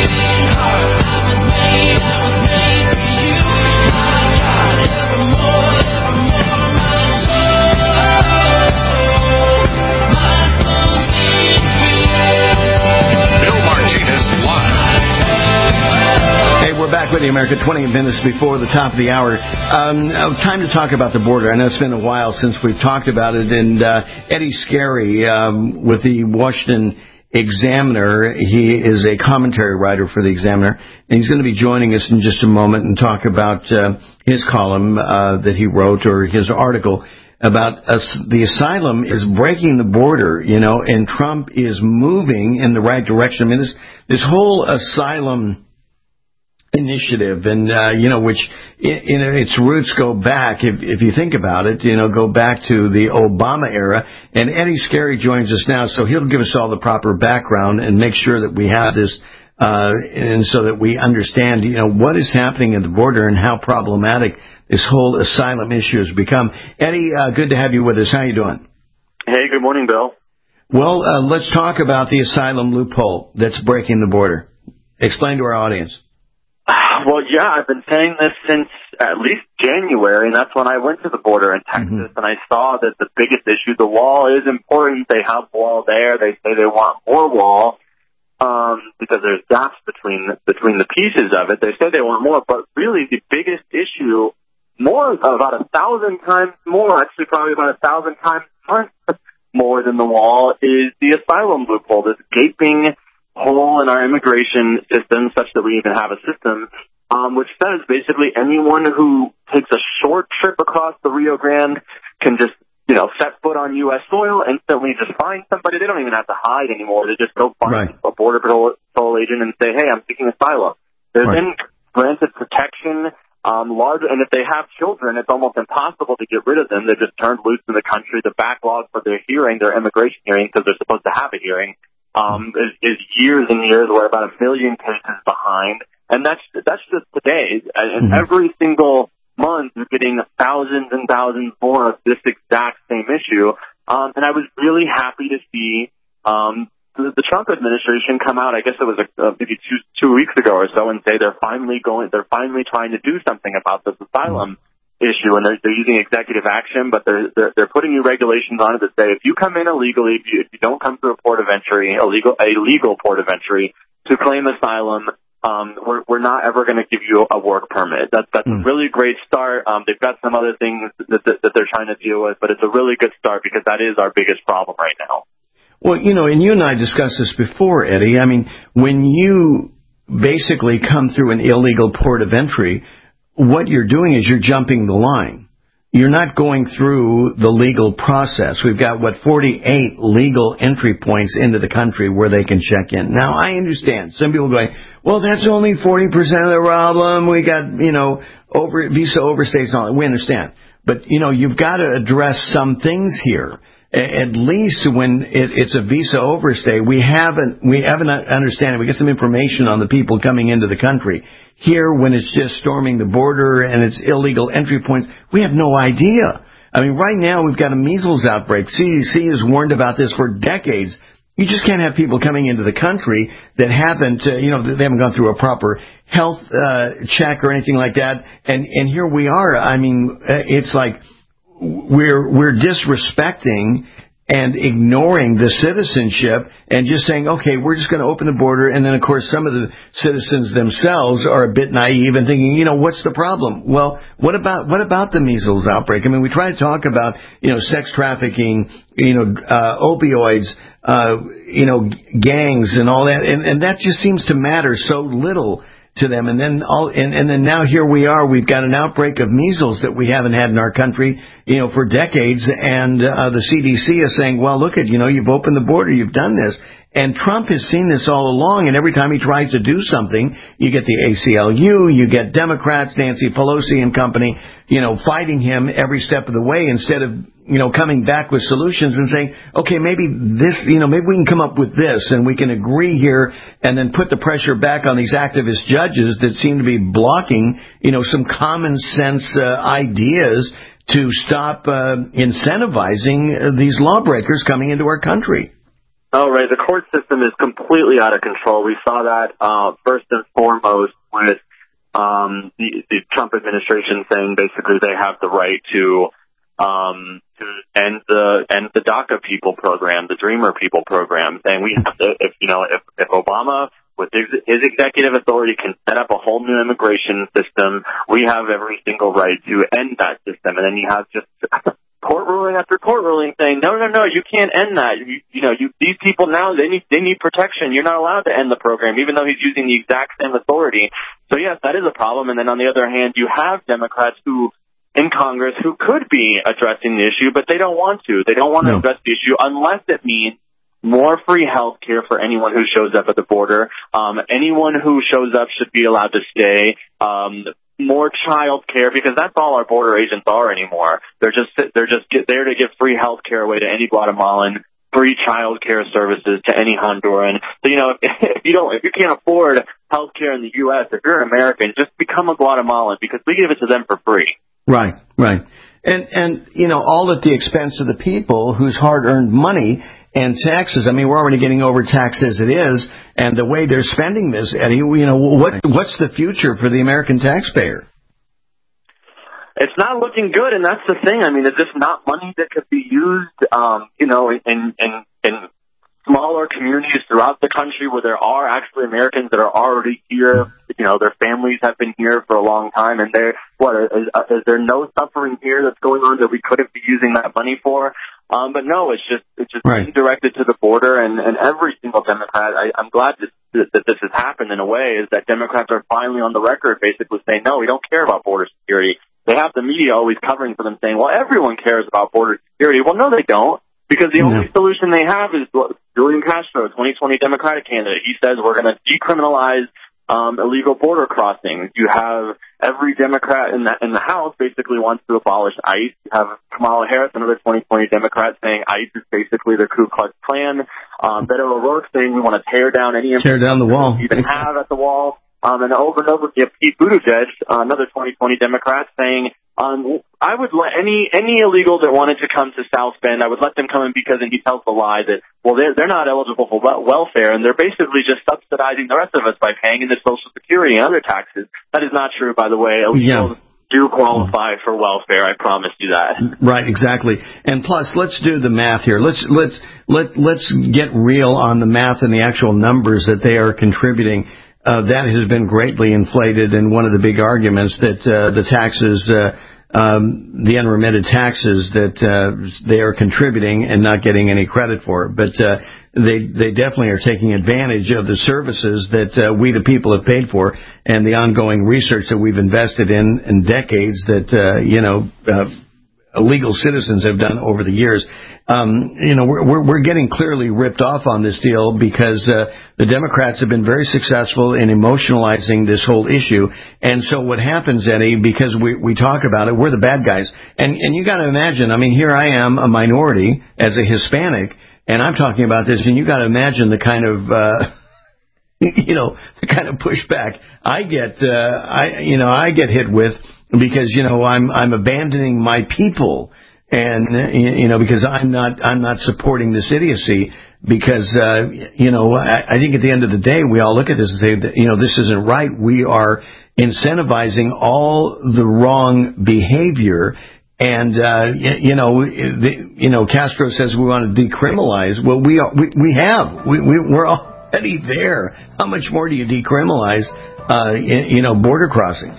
We're back with you, America, twenty minutes before the top of the hour. Um, time to talk about the border. I know it's been a while since we've talked about it. And uh, Eddie Scarry um, with the Washington Examiner, he is a commentary writer for the Examiner, and he's going to be joining us in just a moment and talk about uh, his column uh, that he wrote, or his article about us, the asylum is breaking the border, you know, and Trump is moving in the right direction. I mean, this this whole asylum initiative, and uh, you know, which you know, its roots go back, if if you think about it, you know, go back to the Obama era. And Eddie Scarry joins us now, so he'll give us all the proper background and make sure that we have this, uh, and so that we understand, you know, what is happening at the border and how problematic this whole asylum issue has become. Eddie, uh, good to have you with us. How you doing? Hey, good morning, Bill. Well, uh, let's talk about the asylum loophole that's breaking the border. Explain to our audience. Well, yeah, I've been saying this since at least January, and that's when I went to the border in Texas, mm-hmm. and I saw that the biggest issue, the wall is important. They have wall there. They say they want more wall um, because there's gaps between between the pieces of it. They say they want more, but really the biggest issue, more, about a thousand times more, actually probably about a thousand times more than the wall, is the asylum loophole, this gaping hole in our immigration system, such that we even have a system um, which says basically anyone who takes a short trip across the Rio Grande can just, you know, set foot on U S soil, instantly just find somebody. They don't even have to hide anymore. They just go find right. a Border Patrol, Patrol agent and say, hey, I'm seeking asylum. They're right. then granted protection, um, large, and if they have children, it's almost impossible to get rid of them. They're just turned loose in the country. The backlog for their hearing, their immigration hearing, because they're supposed to have a hearing, Um, is, is years and years. We're about a million cases behind, And that's that's just today. And Mm-hmm. every single month, you're getting thousands and thousands more of this exact same issue. Um, and I was really happy to see um, the, the Trump administration come out. I guess it was a, uh, maybe two two weeks ago or so, and say they're finally going. They're finally trying to do something about this asylum issue, and they're, they're using executive action, but they're, they're they're putting new regulations on it that say if you come in illegally, if you, if you don't come through a port of entry, a legal a legal port of entry to claim asylum, um, we're we're not ever going to give you a work permit. That's that's Mm. a really great start. Um, they've got some other things that, that that they're trying to deal with, but it's a really good start because that is our biggest problem right now. Well, you know, and you and I discussed this before, Eddie. I mean, when you basically come through an illegal port of entry, what you're doing is you're jumping the line. You're not going through the legal process. We've got, what, forty-eight legal entry points into the country where they can check in. Now, I understand. Some people going, well, that's only forty percent of the problem. We got, you know, over visa overstays and all that. We understand. But, you know, you've got to address some things here. At least when it, it's a visa overstay, we haven't, we haven't understanding. We get some information on the people coming into the country. Here, when it's just storming the border and it's illegal entry points, we have no idea. I mean, right now we've got a measles outbreak. C D C has warned about this for decades. You just can't have people coming into the country that haven't, uh, you know, they haven't gone through a proper health uh, check or anything like that. And and here we are. I mean, uh, it's like we're we're disrespecting and ignoring the citizenship and just saying, okay, we're just going to open the border. And then, of course, some of the citizens themselves are a bit naive and thinking, you know, what's the problem? Well, what about what about the measles outbreak? I mean, we try to talk about, you know, sex trafficking, you know, uh, opioids, uh, you know, gangs and all that. And, and that just seems to matter so little to them. And then all, and, and then now here we are, we've got an outbreak of measles that we haven't had in our country, you know, for decades. And, uh, the C D C is saying, well, look at, you know, you've opened the border, you've done this. And Trump has seen this all along, and every time he tries to do something, you get the A C L U, you get Democrats, Nancy Pelosi and company, you know, fighting him every step of the way instead of, you know, coming back with solutions and saying, okay, maybe this, you know, maybe we can come up with this and we can agree here and then put the pressure back on these activist judges that seem to be blocking, you know, some common sense uh, ideas to stop uh, incentivizing uh, these lawbreakers coming into our country. Oh, right. The court system is completely out of control. We saw that uh, first and foremost with um, the, the Trump administration saying basically they have the right to um, to end the end the DACA people program, the Dreamer people program, and we have to, if you know, if, if Obama with his, his executive authority can set up a whole new immigration system, we have every single right to end that system, and then you have just court ruling after court ruling saying, no, no, no, you can't end that. You, you know, you, these people now, they need, they need protection. You're not allowed to end the program, even though he's using the exact same authority. So yes, that is a problem. And then on the other hand, you have Democrats who, in Congress, who could be addressing the issue, but they don't want to. They don't want to No. address the issue unless it means more free health care for anyone who shows up at the border. Um, anyone who shows up should be allowed to stay. Um, more child care, because that's all our border agents are anymore. They're just they're just get there to give free health care away to any Guatemalan, free child care services to any Honduran. So, you know, if, if you don't, if you can't afford health care in the U S, if you're an American, just become a Guatemalan because we give it to them for free. Right, right. And, and, you know, all at the expense of the people whose hard-earned money and taxes. I mean, we're already getting overtaxed as it is, and the way they're spending this, Eddie, you know, what what's the future for the American taxpayer? It's not looking good, and that's the thing. I mean, is this not money that could be used, um, you know, in, in, in smaller communities throughout the country where there are actually Americans that are already here? You know, their families have been here for a long time, and they're, what, is, is there no suffering here that's going on that we couldn't be using that money for? Um, but no, it's just it's just right. being directed to the border, and, and every single Democrat. I, I'm glad this, that this has happened in a way is that Democrats are finally on the record, basically saying no, we don't care about border security. They have the media always covering for them, saying, well, everyone cares about border security. Well, no, they don't, because the no. only solution they have is Julian Castro, twenty twenty Democratic candidate. He says we're going to decriminalize Um, illegal border crossings. You have every Democrat in the, in the House basically wants to abolish ICE. You have Kamala Harris, another twenty twenty Democrat, saying ICE is basically the Ku Klux Klan. Um, Beto O'Rourke saying we want to tear down any tear down the wall we even have at the wall. Um, and over and over, you have Pete Buttigieg, uh, another twenty twenty Democrat, saying, um, I would let any any illegal that wanted to come to South Bend, I would let them come in because, and he tells the lie that, well, they're, they're not eligible for welfare, and they're basically just subsidizing the rest of us by paying into Social Security and other taxes. That is not true, by the way. We yeah. do qualify for welfare. I promise you that. Right, exactly. And plus, let's do the math here. Let's let's let let's get real on the math and the actual numbers that they are contributing. Uh, that has been greatly inflated, and one of the big arguments that uh, the taxes, uh, um, the unremitted taxes that uh, they are contributing and not getting any credit for. But uh, they they definitely are taking advantage of the services that uh, we the people have paid for, and the ongoing research that we've invested in in decades that uh, you know uh, legal citizens have done over the years. Um, you know, we're, we're, we're getting clearly ripped off on this deal because uh, the Democrats have been very successful in emotionalizing this whole issue. And so what happens, Eddie, because we, we talk about it, we're the bad guys. And, and you got to imagine, I mean, here I am, a minority as a Hispanic, and I'm talking about this, and you got to imagine the kind of, uh, you know, the kind of pushback I get, uh, I, you know, I get hit with because, you know, I'm, I'm abandoning my people. And, you know, because I'm not, I'm not supporting this idiocy because, uh, you know, I, I think at the end of the day, we all look at this and say that, you know, this isn't right. We are incentivizing all the wrong behavior. And, uh, you, you know, the, you know, Castro says we want to decriminalize. Well, we are, we, we have, we, we, we're already there. How much more do you decriminalize, uh, you know, border crossings?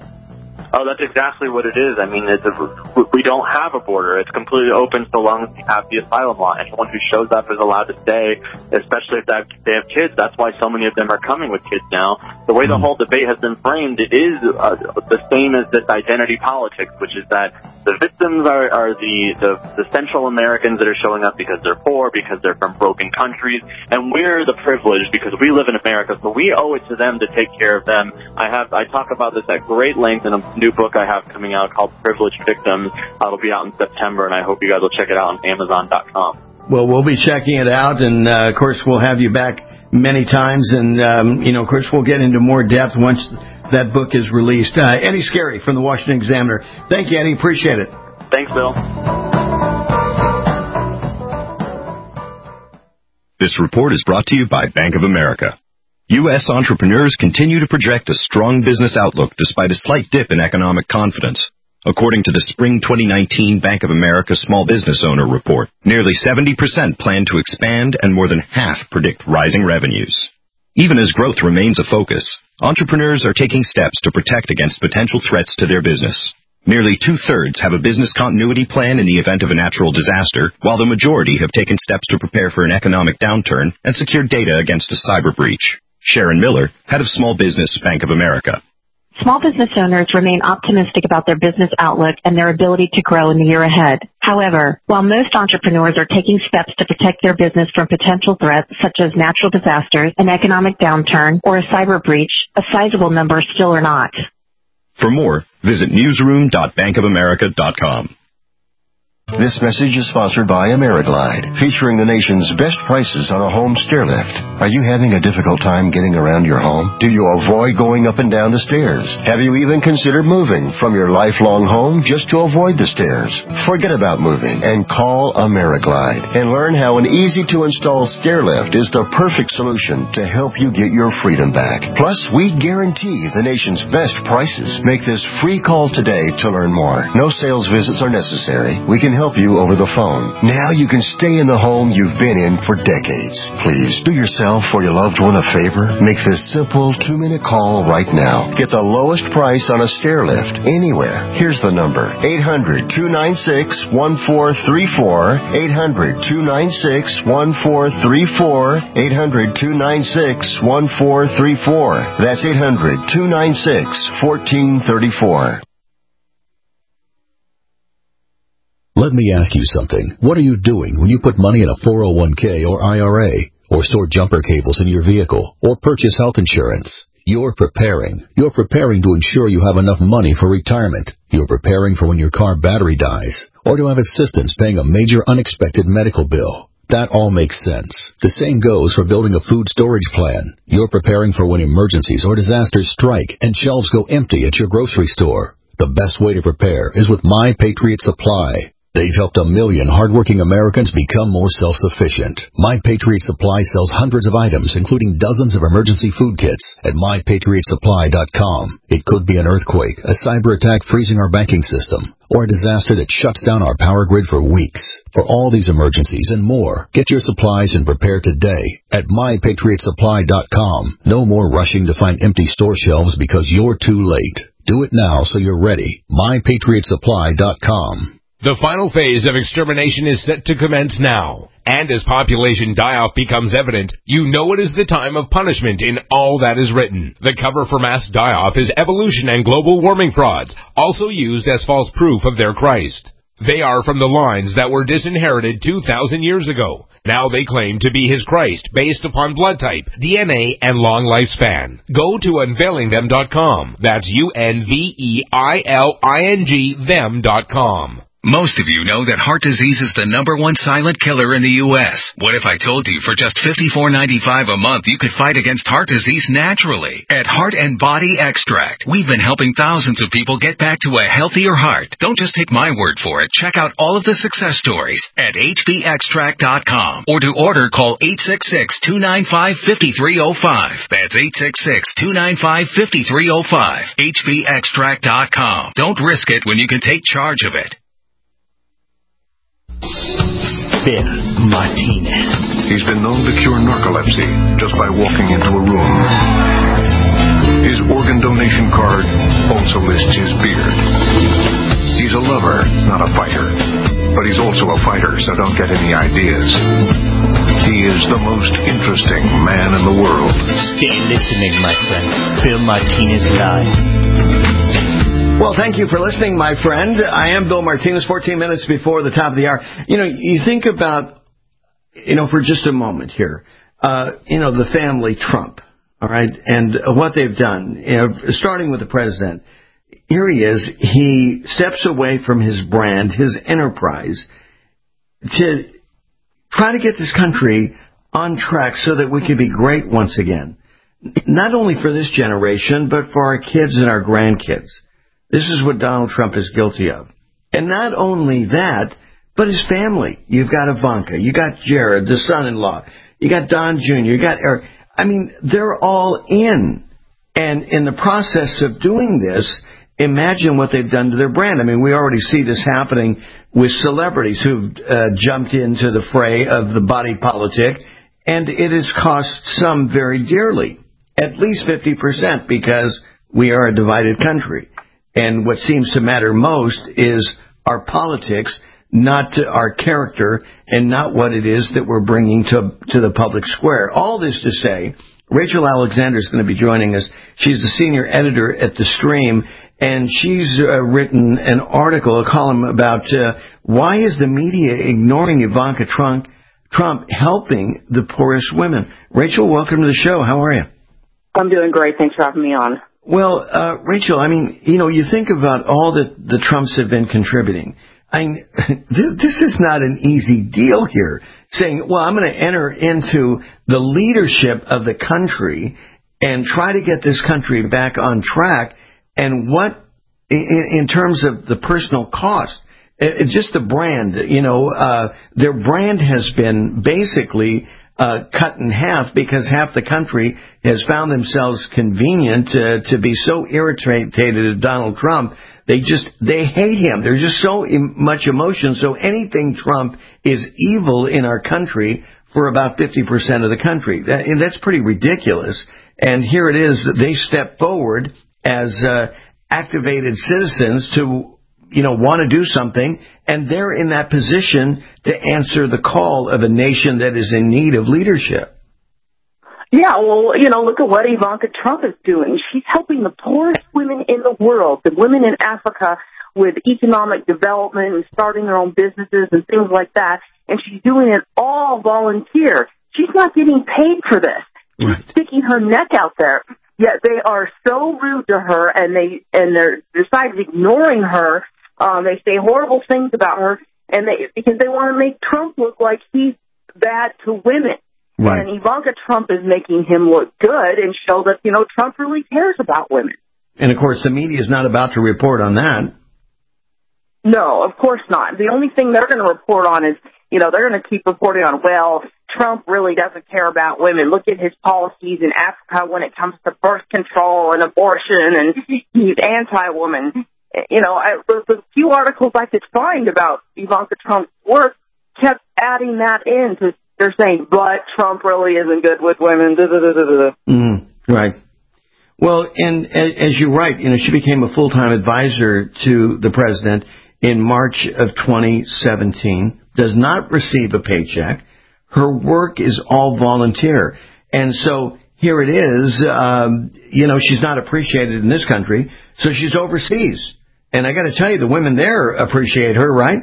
Oh, that's exactly what it is. I mean, it's a, we don't have a border. It's completely open so long as you have the asylum law. Anyone who shows up is allowed to stay, especially if they have, they have kids. That's why so many of them are coming with kids now. The way the whole debate has been framed, it is uh, the same as this identity politics, which is that the victims are, are the, the, the Central Americans that are showing up because they're poor, because they're from broken countries, and we're the privileged because we live in America, so we owe it to them to take care of them. I have I talk about this at great length in a new book I have coming out called Privileged Victims. It'll be out in September, and I hope you guys will check it out on Amazon dot com. Well, we'll be checking it out, and uh, of course we'll have you back many times, and um, you know, of course we'll get into more depth once that book is released. Uh, Eddie Scarry from the Washington Examiner. Thank you, Eddie. Appreciate it. Thanks, Bill. This report is brought to you by Bank of America. U S entrepreneurs continue to project a strong business outlook despite a slight dip in economic confidence. According to the Spring twenty nineteen Bank of America Small Business Owner Report, nearly seventy percent plan to expand and more than half predict rising revenues. Even as growth remains a focus, entrepreneurs are taking steps to protect against potential threats to their business. Nearly two-thirds have a business continuity plan in the event of a natural disaster, while the majority have taken steps to prepare for an economic downturn and secure data against a cyber breach. Sharon Miller, head of Small Business, Bank of America. Small business owners remain optimistic about their business outlook and their ability to grow in the year ahead. However, while most entrepreneurs are taking steps to protect their business from potential threats such as natural disasters, an economic downturn, or a cyber breach, a sizable number still are not. For more, visit newsroom dot bank of america dot com. This message is sponsored by AmeriGlide, featuring the nation's best prices on a home stair lift. Are you having a difficult time getting around your home? Do you avoid going up and down the stairs? Have you even considered moving from your lifelong home just to avoid the stairs? Forget about moving and call AmeriGlide and learn how an easy-to-install stair lift is the perfect solution to help you get your freedom back. Plus, we guarantee the nation's best prices. Make this free call today to learn more. No sales visits are necessary. We can help you over the phone. Now you can stay in the home you've been in for decades. Please do yourself or your loved one a favor. Make this simple two-minute call right now. Get the lowest price on a stair lift anywhere. Here's the number. eight hundred, two nine six, one four three four. eight hundred, two nine six, one four three four. eight hundred, two nine six, one four three four. That's eight hundred, two nine six, one four three four. Let me ask you something. What are you doing when you put money in a four oh one k or I R A, or store jumper cables in your vehicle, or purchase health insurance? You're preparing. You're preparing to ensure you have enough money for retirement. You're preparing for when your car battery dies, or to have assistance paying a major unexpected medical bill. That all makes sense. The same goes for building a food storage plan. You're preparing for when emergencies or disasters strike and shelves go empty at your grocery store. The best way to prepare is with My Patriot Supply. They've helped a million hardworking Americans become more self-sufficient. My Patriot Supply sells hundreds of items, including dozens of emergency food kits at my patriot supply dot com. It could be an earthquake, a cyber attack freezing our banking system, or a disaster that shuts down our power grid for weeks. For all these emergencies and more, get your supplies and prepare today at my patriot supply dot com. No more rushing to find empty store shelves because you're too late. Do it now so you're ready. my patriot supply dot com. The final phase of extermination is set to commence now. And as population die-off becomes evident, you know it is the time of punishment in all that is written. The cover for mass die-off is evolution and global warming frauds, also used as false proof of their Christ. They are from the lines that were disinherited two thousand years ago. Now they claim to be his Christ based upon blood type, D N A, and long lifespan. Go to unveiling them dot com. That's U N V E I L I N G them dot com. Most of you know that heart disease is the number one silent killer in the U S What if I told you for just fifty-four ninety-five a month you could fight against heart disease naturally? At Heart and Body Extract, we've been helping thousands of people get back to a healthier heart. Don't just take my word for it. Check out all of the success stories at H B extract dot com, or to order, call eight six six, two nine five, five three zero five. That's eight six six, two nine five, five three zero five. H B extract dot com. Don't risk it when you can take charge of it. Bill Martinez. He's been known to cure narcolepsy just by walking into a room. His organ donation card also lists his beard. He's a lover, not a fighter. But he's also a fighter, so don't get any ideas. He is the most interesting man in the world. Stay listening, my friend. Bill Martinez Live. Well, thank you for listening, my friend. I am Bill Martinez, fourteen minutes before the top of the hour. You know, you think about, you know, for just a moment here, uh, you know, the family Trump, all right, and what they've done, you know, starting with the president. Here he is. He steps away from his brand, his enterprise, to try to get this country on track so that we can be great once again. Not only for this generation, but for our kids and our grandkids. This is what Donald Trump is guilty of. And not only that, but his family. You've got Ivanka. You got Jared, the son-in-law. You got Don Junior You got Eric. I mean, they're all in. And in the process of doing this, imagine what they've done to their brand. I mean, we already see this happening with celebrities who've uh, jumped into the fray of the body politic, and it has cost some very dearly, at least fifty percent, because we are a divided country. And what seems to matter most is our politics, not our character, and not what it is that we're bringing to to the public square. All this to say, Rachel Alexander is going to be joining us. She's the senior editor at The Stream, and she's uh, written an article, a column about uh, why is the media ignoring Ivanka Trump, Trump helping the poorest women. Rachel, welcome to the show. How are you? I'm doing great. Thanks for having me on. Well, uh, Rachel, I mean, you know, you think about all that the Trumps have been contributing. I mean, this, this is not an easy deal here, saying, well, I'm going to enter into the leadership of the country and try to get this country back on track. And what, in, in terms of the personal cost, it, just the brand, you know, uh, their brand has been basically Uh, cut in half because half the country has found themselves convenient uh, to be so irritated at Donald Trump. They just, they hate him. There's just so em- much emotion. So anything Trump is evil in our country for about fifty percent of the country. That, and that's pretty ridiculous. And here it is that they step forward as uh, activated citizens to, you know, want to do something, and they're in that position to answer the call of a nation that is in need of leadership. Yeah, well, you know, look at what Ivanka Trump is doing. She's helping the poorest women in the world, the women in Africa, with economic development and starting their own businesses and things like that, and she's doing it all volunteer. She's not getting paid for this. She's right. sticking her neck out there. Yet they are so rude to her, and they and they're decided ignoring her. Um, they say horrible things about her, and they because they want to make Trump look like he's bad to women. Right. And Ivanka Trump is making him look good and show that, you know, Trump really cares about women. And, of course, the media is not about to report on that. No, of course not. The only thing they're going to report on is, you know, they're going to keep reporting on, well, Trump really doesn't care about women. Look at his policies in Africa when it comes to birth control and abortion, and he's anti-woman. You know, I, the, the few articles I could find about Ivanka Trump's work kept adding that in. To, they're saying, but Trump really isn't good with women. Da, da, da, da, da. Mm, right. Well, and as you write, you know, she became a full-time advisor to the president in March of twenty seventeen, does not receive a paycheck. Her work is all volunteer. And so here it is, um, you know, she's not appreciated in this country, so she's overseas. And I got to tell you, the women there appreciate her, right?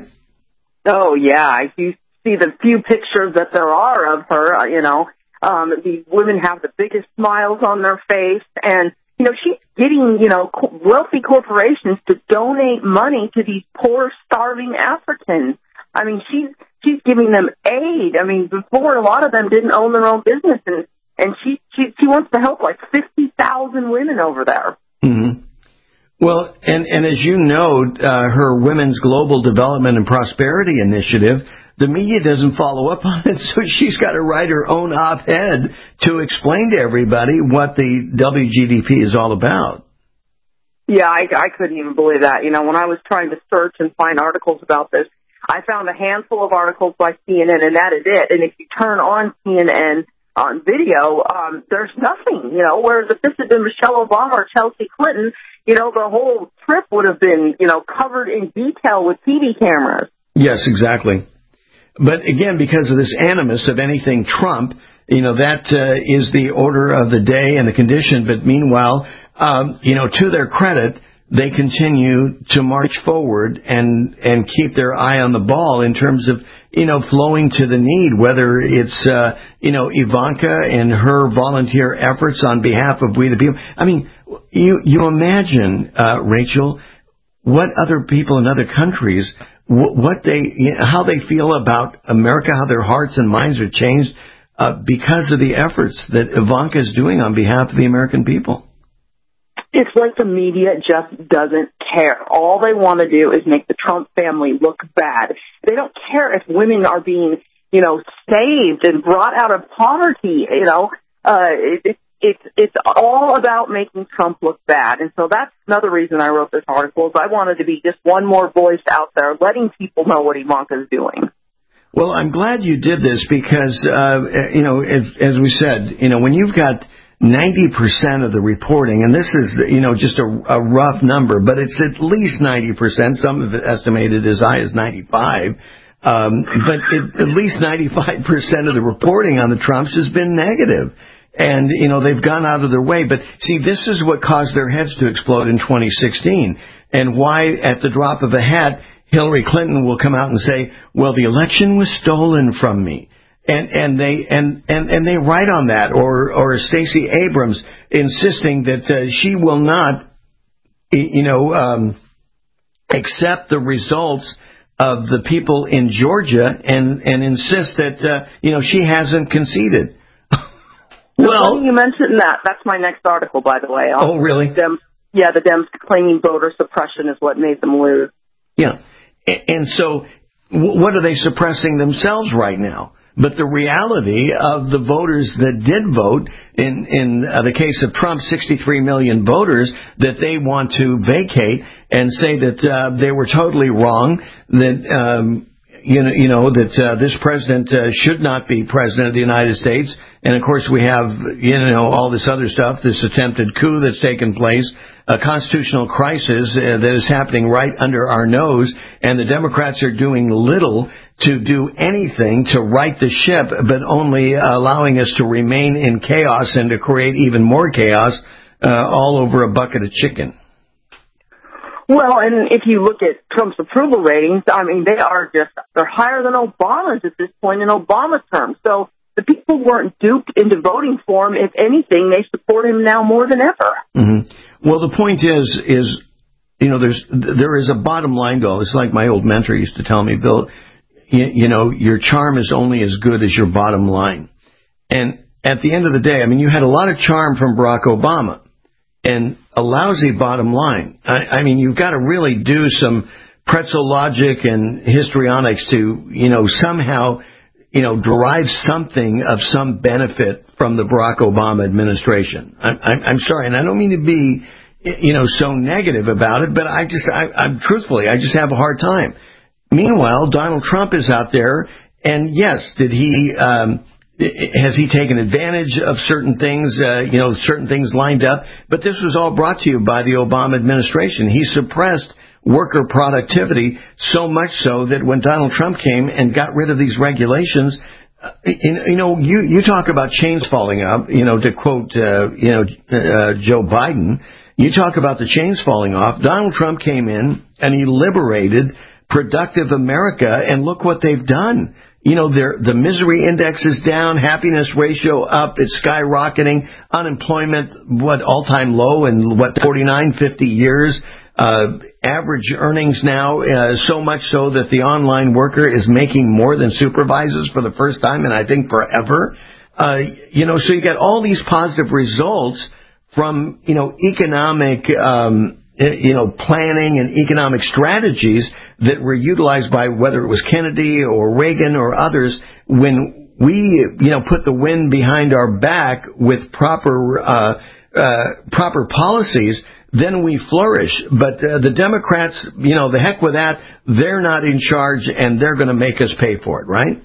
Oh, yeah. You see the few pictures that there are of her, you know, um, these women have the biggest smiles on their face. And, you know, she's getting, you know, co- wealthy corporations to donate money to these poor, starving Africans. I mean, she's she's giving them aid. I mean, before, a lot of them didn't own their own business, and, and she, she, she wants to help like fifty thousand women over there. Mm-hmm. Well, and, and as you know, uh, her Women's Global Development and Prosperity Initiative, the media doesn't follow up on it, so she's got to write her own op-ed to explain to everybody what the W G D P is all about. Yeah, I, I couldn't even believe that. You know, when I was trying to search and find articles about this, I found a handful of articles by C N N, and that is it. And if you turn on C N N on video, um, there's nothing, you know, whereas if this had been Michelle Obama or Chelsea Clinton, you know, the whole trip would have been, you know, covered in detail with T V cameras. Yes, exactly. But again, because of this animus of anything Trump, you know, that uh, is the order of the day and the condition. But meanwhile, um, you know, to their credit, they continue to march forward and, and keep their eye on the ball in terms of, you know, flowing to the need, whether it's, uh, you know, Ivanka and her volunteer efforts on behalf of We the People. I mean, you, you imagine, uh, Rachel, what other people in other countries, what, what they, you know, how they feel about America, how their hearts and minds are changed, uh, because of the efforts that Ivanka is doing on behalf of the American people. It's like the media just doesn't care. All they want to do is make the Trump family look bad. They don't care if women are being, you know, saved and brought out of poverty. You know, uh, it, it's it's all about making Trump look bad. And so that's another reason I wrote this article. Is I wanted to be just one more voice out there, letting people know what Ivanka's doing. Well, I'm glad you did this because, uh, you know, as, as we said, you know, when you've got ninety percent of the reporting, and this is, you know, just a, a rough number, but it's at least ninety percent. Some have estimated as high as ninety-five. Um, but it, at least ninety-five percent of the reporting on the Trumps has been negative. And, you know, they've gone out of their way. But, see, this is what caused their heads to explode in twenty sixteen. And why, at the drop of a hat, Hillary Clinton will come out and say, well, the election was stolen from me. And, and they, and, and, and they write on that, or, or Stacey Abrams insisting that uh, she will not, you know, um, accept the results of the people in Georgia and, and insist that, uh, you know, she hasn't conceded. Well, you mentioned that. That's my next article, by the way. Oh, really? Dems, yeah, the Dems claiming voter suppression is what made them lose. Yeah. And so what are they suppressing themselves right now? But the reality of the voters that did vote, in, in uh, the case of Trump, sixty-three million voters, that they want to vacate and say that uh, they were totally wrong, that, um, you know, you know that uh, this president uh, should not be president of the United States. And, of course, we have, you know, all this other stuff, this attempted coup that's taken place, a constitutional crisis uh, that is happening right under our nose, and the Democrats are doing little to do anything to right the ship, but only allowing us to remain in chaos and to create even more chaos uh, all over a bucket of chicken. Well, and if you look at Trump's approval ratings, I mean, they are just, they're higher than Obama's at this point in Obama's term. So the people weren't duped into voting for him. If anything, they support him now more than ever. Mm-hmm. Well, the point is, is, you know, there's, there is a bottom line goal. It's like my old mentor used to tell me, Bill, you, you know, your charm is only as good as your bottom line. And at the end of the day, I mean, you had a lot of charm from Barack Obama and a lousy bottom line. I, I mean, you've got to really do some pretzel logic and histrionics to, you know, somehow, you know, derive something of some benefit from the Barack Obama administration. I'm, I'm, I'm sorry, and I don't mean to be, you know, so negative about it, but I just, I, I'm truthfully, I just have a hard time. Meanwhile, Donald Trump is out there, and yes, did he, um, has he taken advantage of certain things, uh, you know, certain things lined up? But this was all brought to you by the Obama administration. He suppressed worker productivity so much so that when Donald Trump came and got rid of these regulations, uh, you know, you, you talk about chains falling up, you know, to quote, uh, you know, uh, Joe Biden, you talk about the chains falling off. Donald Trump came in and he liberated productive America, and look what they've done. You know, the misery index is down, happiness ratio up, it's skyrocketing, unemployment, what, all-time low in, what, forty-nine, fifty years. Uh, average earnings now, uh, so much so that the online worker is making more than supervisors for the first time, and I think forever. Uh, you know, so you get all these positive results from, you know, economic, um, you know, planning and economic strategies that were utilized by whether it was Kennedy or Reagan or others when we, you know, put the wind behind our back with proper, uh, uh, proper policies, then we flourish. But uh, the Democrats, you know, the heck with that, they're not in charge and they're going to make us pay for it, right?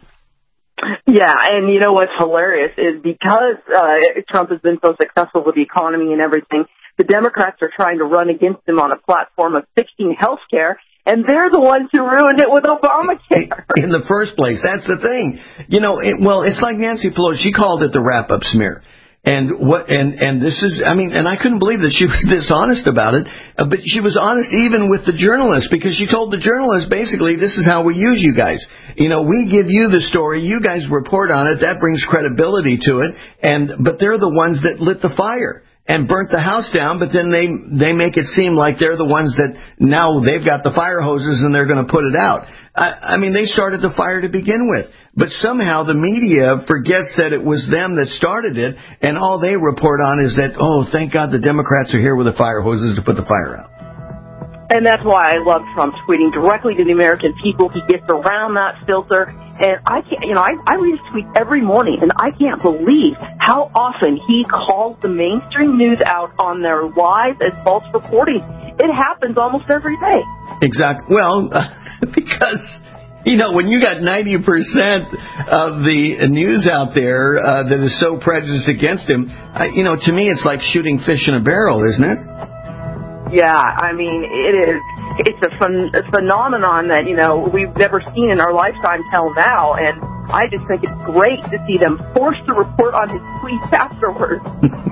Yeah, and you know what's hilarious is because uh, Trump has been so successful with the economy and everything, the Democrats are trying to run against him on a platform of fixing health care, and they're the ones who ruined it with Obamacare. In the first place, that's the thing. You know, it, well, it's like Nancy Pelosi. She called it the wrap-up smear. And what, and, and this is, I mean, and I couldn't believe that she was dishonest about it, uh, but she was honest even with the journalists, because she told the journalists basically, this is how we use you guys. You know, we give you the story, you guys report on it, that brings credibility to it, and, but they're the ones that lit the fire and burnt the house down, but then they, they make it seem like they're the ones that now they've got the fire hoses and they're going to put it out. I, I mean, they started the fire to begin with, but somehow the media forgets that it was them that started it, and all they report on is that, oh, thank God the Democrats are here with the fire hoses to put the fire out. And that's why I love Trump tweeting directly to the American people. He gets around that filter. And I can't, you know, I, I read his tweet every morning, and I can't believe how often he calls the mainstream news out on their lies and false reporting. It happens almost every day. Exactly. Well, uh, because, you know, when you got ninety percent of the news out there uh, that is so prejudiced against him, uh, you know, to me it's like shooting fish in a barrel, isn't it? Yeah, I mean, it is. It's a, phen- a phenomenon that, you know, we've never seen in our lifetime till now, and I just think it's great to see them forced to report on his tweets afterwards.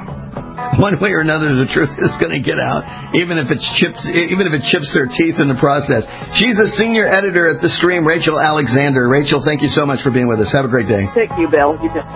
One way or another, the truth is going to get out, even if it's chips, even if it chips their teeth in the process. She's the senior editor at The Stream, Rachel Alexander. Rachel, thank you so much for being with us. Have a great day. Thank you, Bill. You too.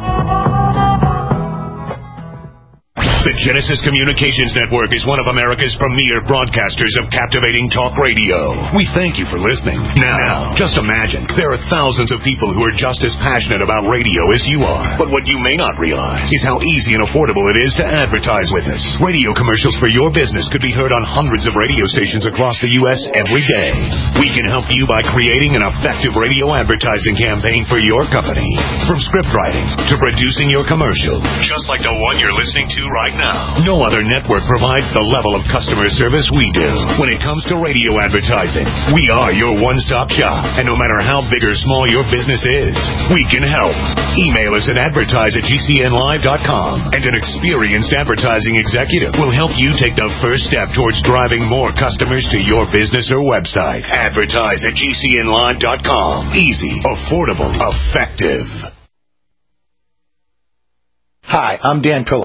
The Genesis Communications Network is one of America's premier broadcasters of captivating talk radio. We thank you for listening. Now, just imagine, there are thousands of people who are just as passionate about radio as you are. But what you may not realize is how easy and affordable it is to advertise with us. Radio commercials for your business could be heard on hundreds of radio stations across the U S every day. We can help you by creating an effective radio advertising campaign for your company. From script writing to producing your commercial, just like the one you're listening to right now. No other network provides the level of customer service we do. When it comes to radio advertising, we are your one-stop shop. And no matter how big or small your business is, we can help. Email us at advertise at g c n live dot com, and an experienced advertising executive will help you take the first step towards driving more customers to your business or website. Advertise at g c n live dot com. Easy, affordable, effective. Hi, I'm Dan Pillow.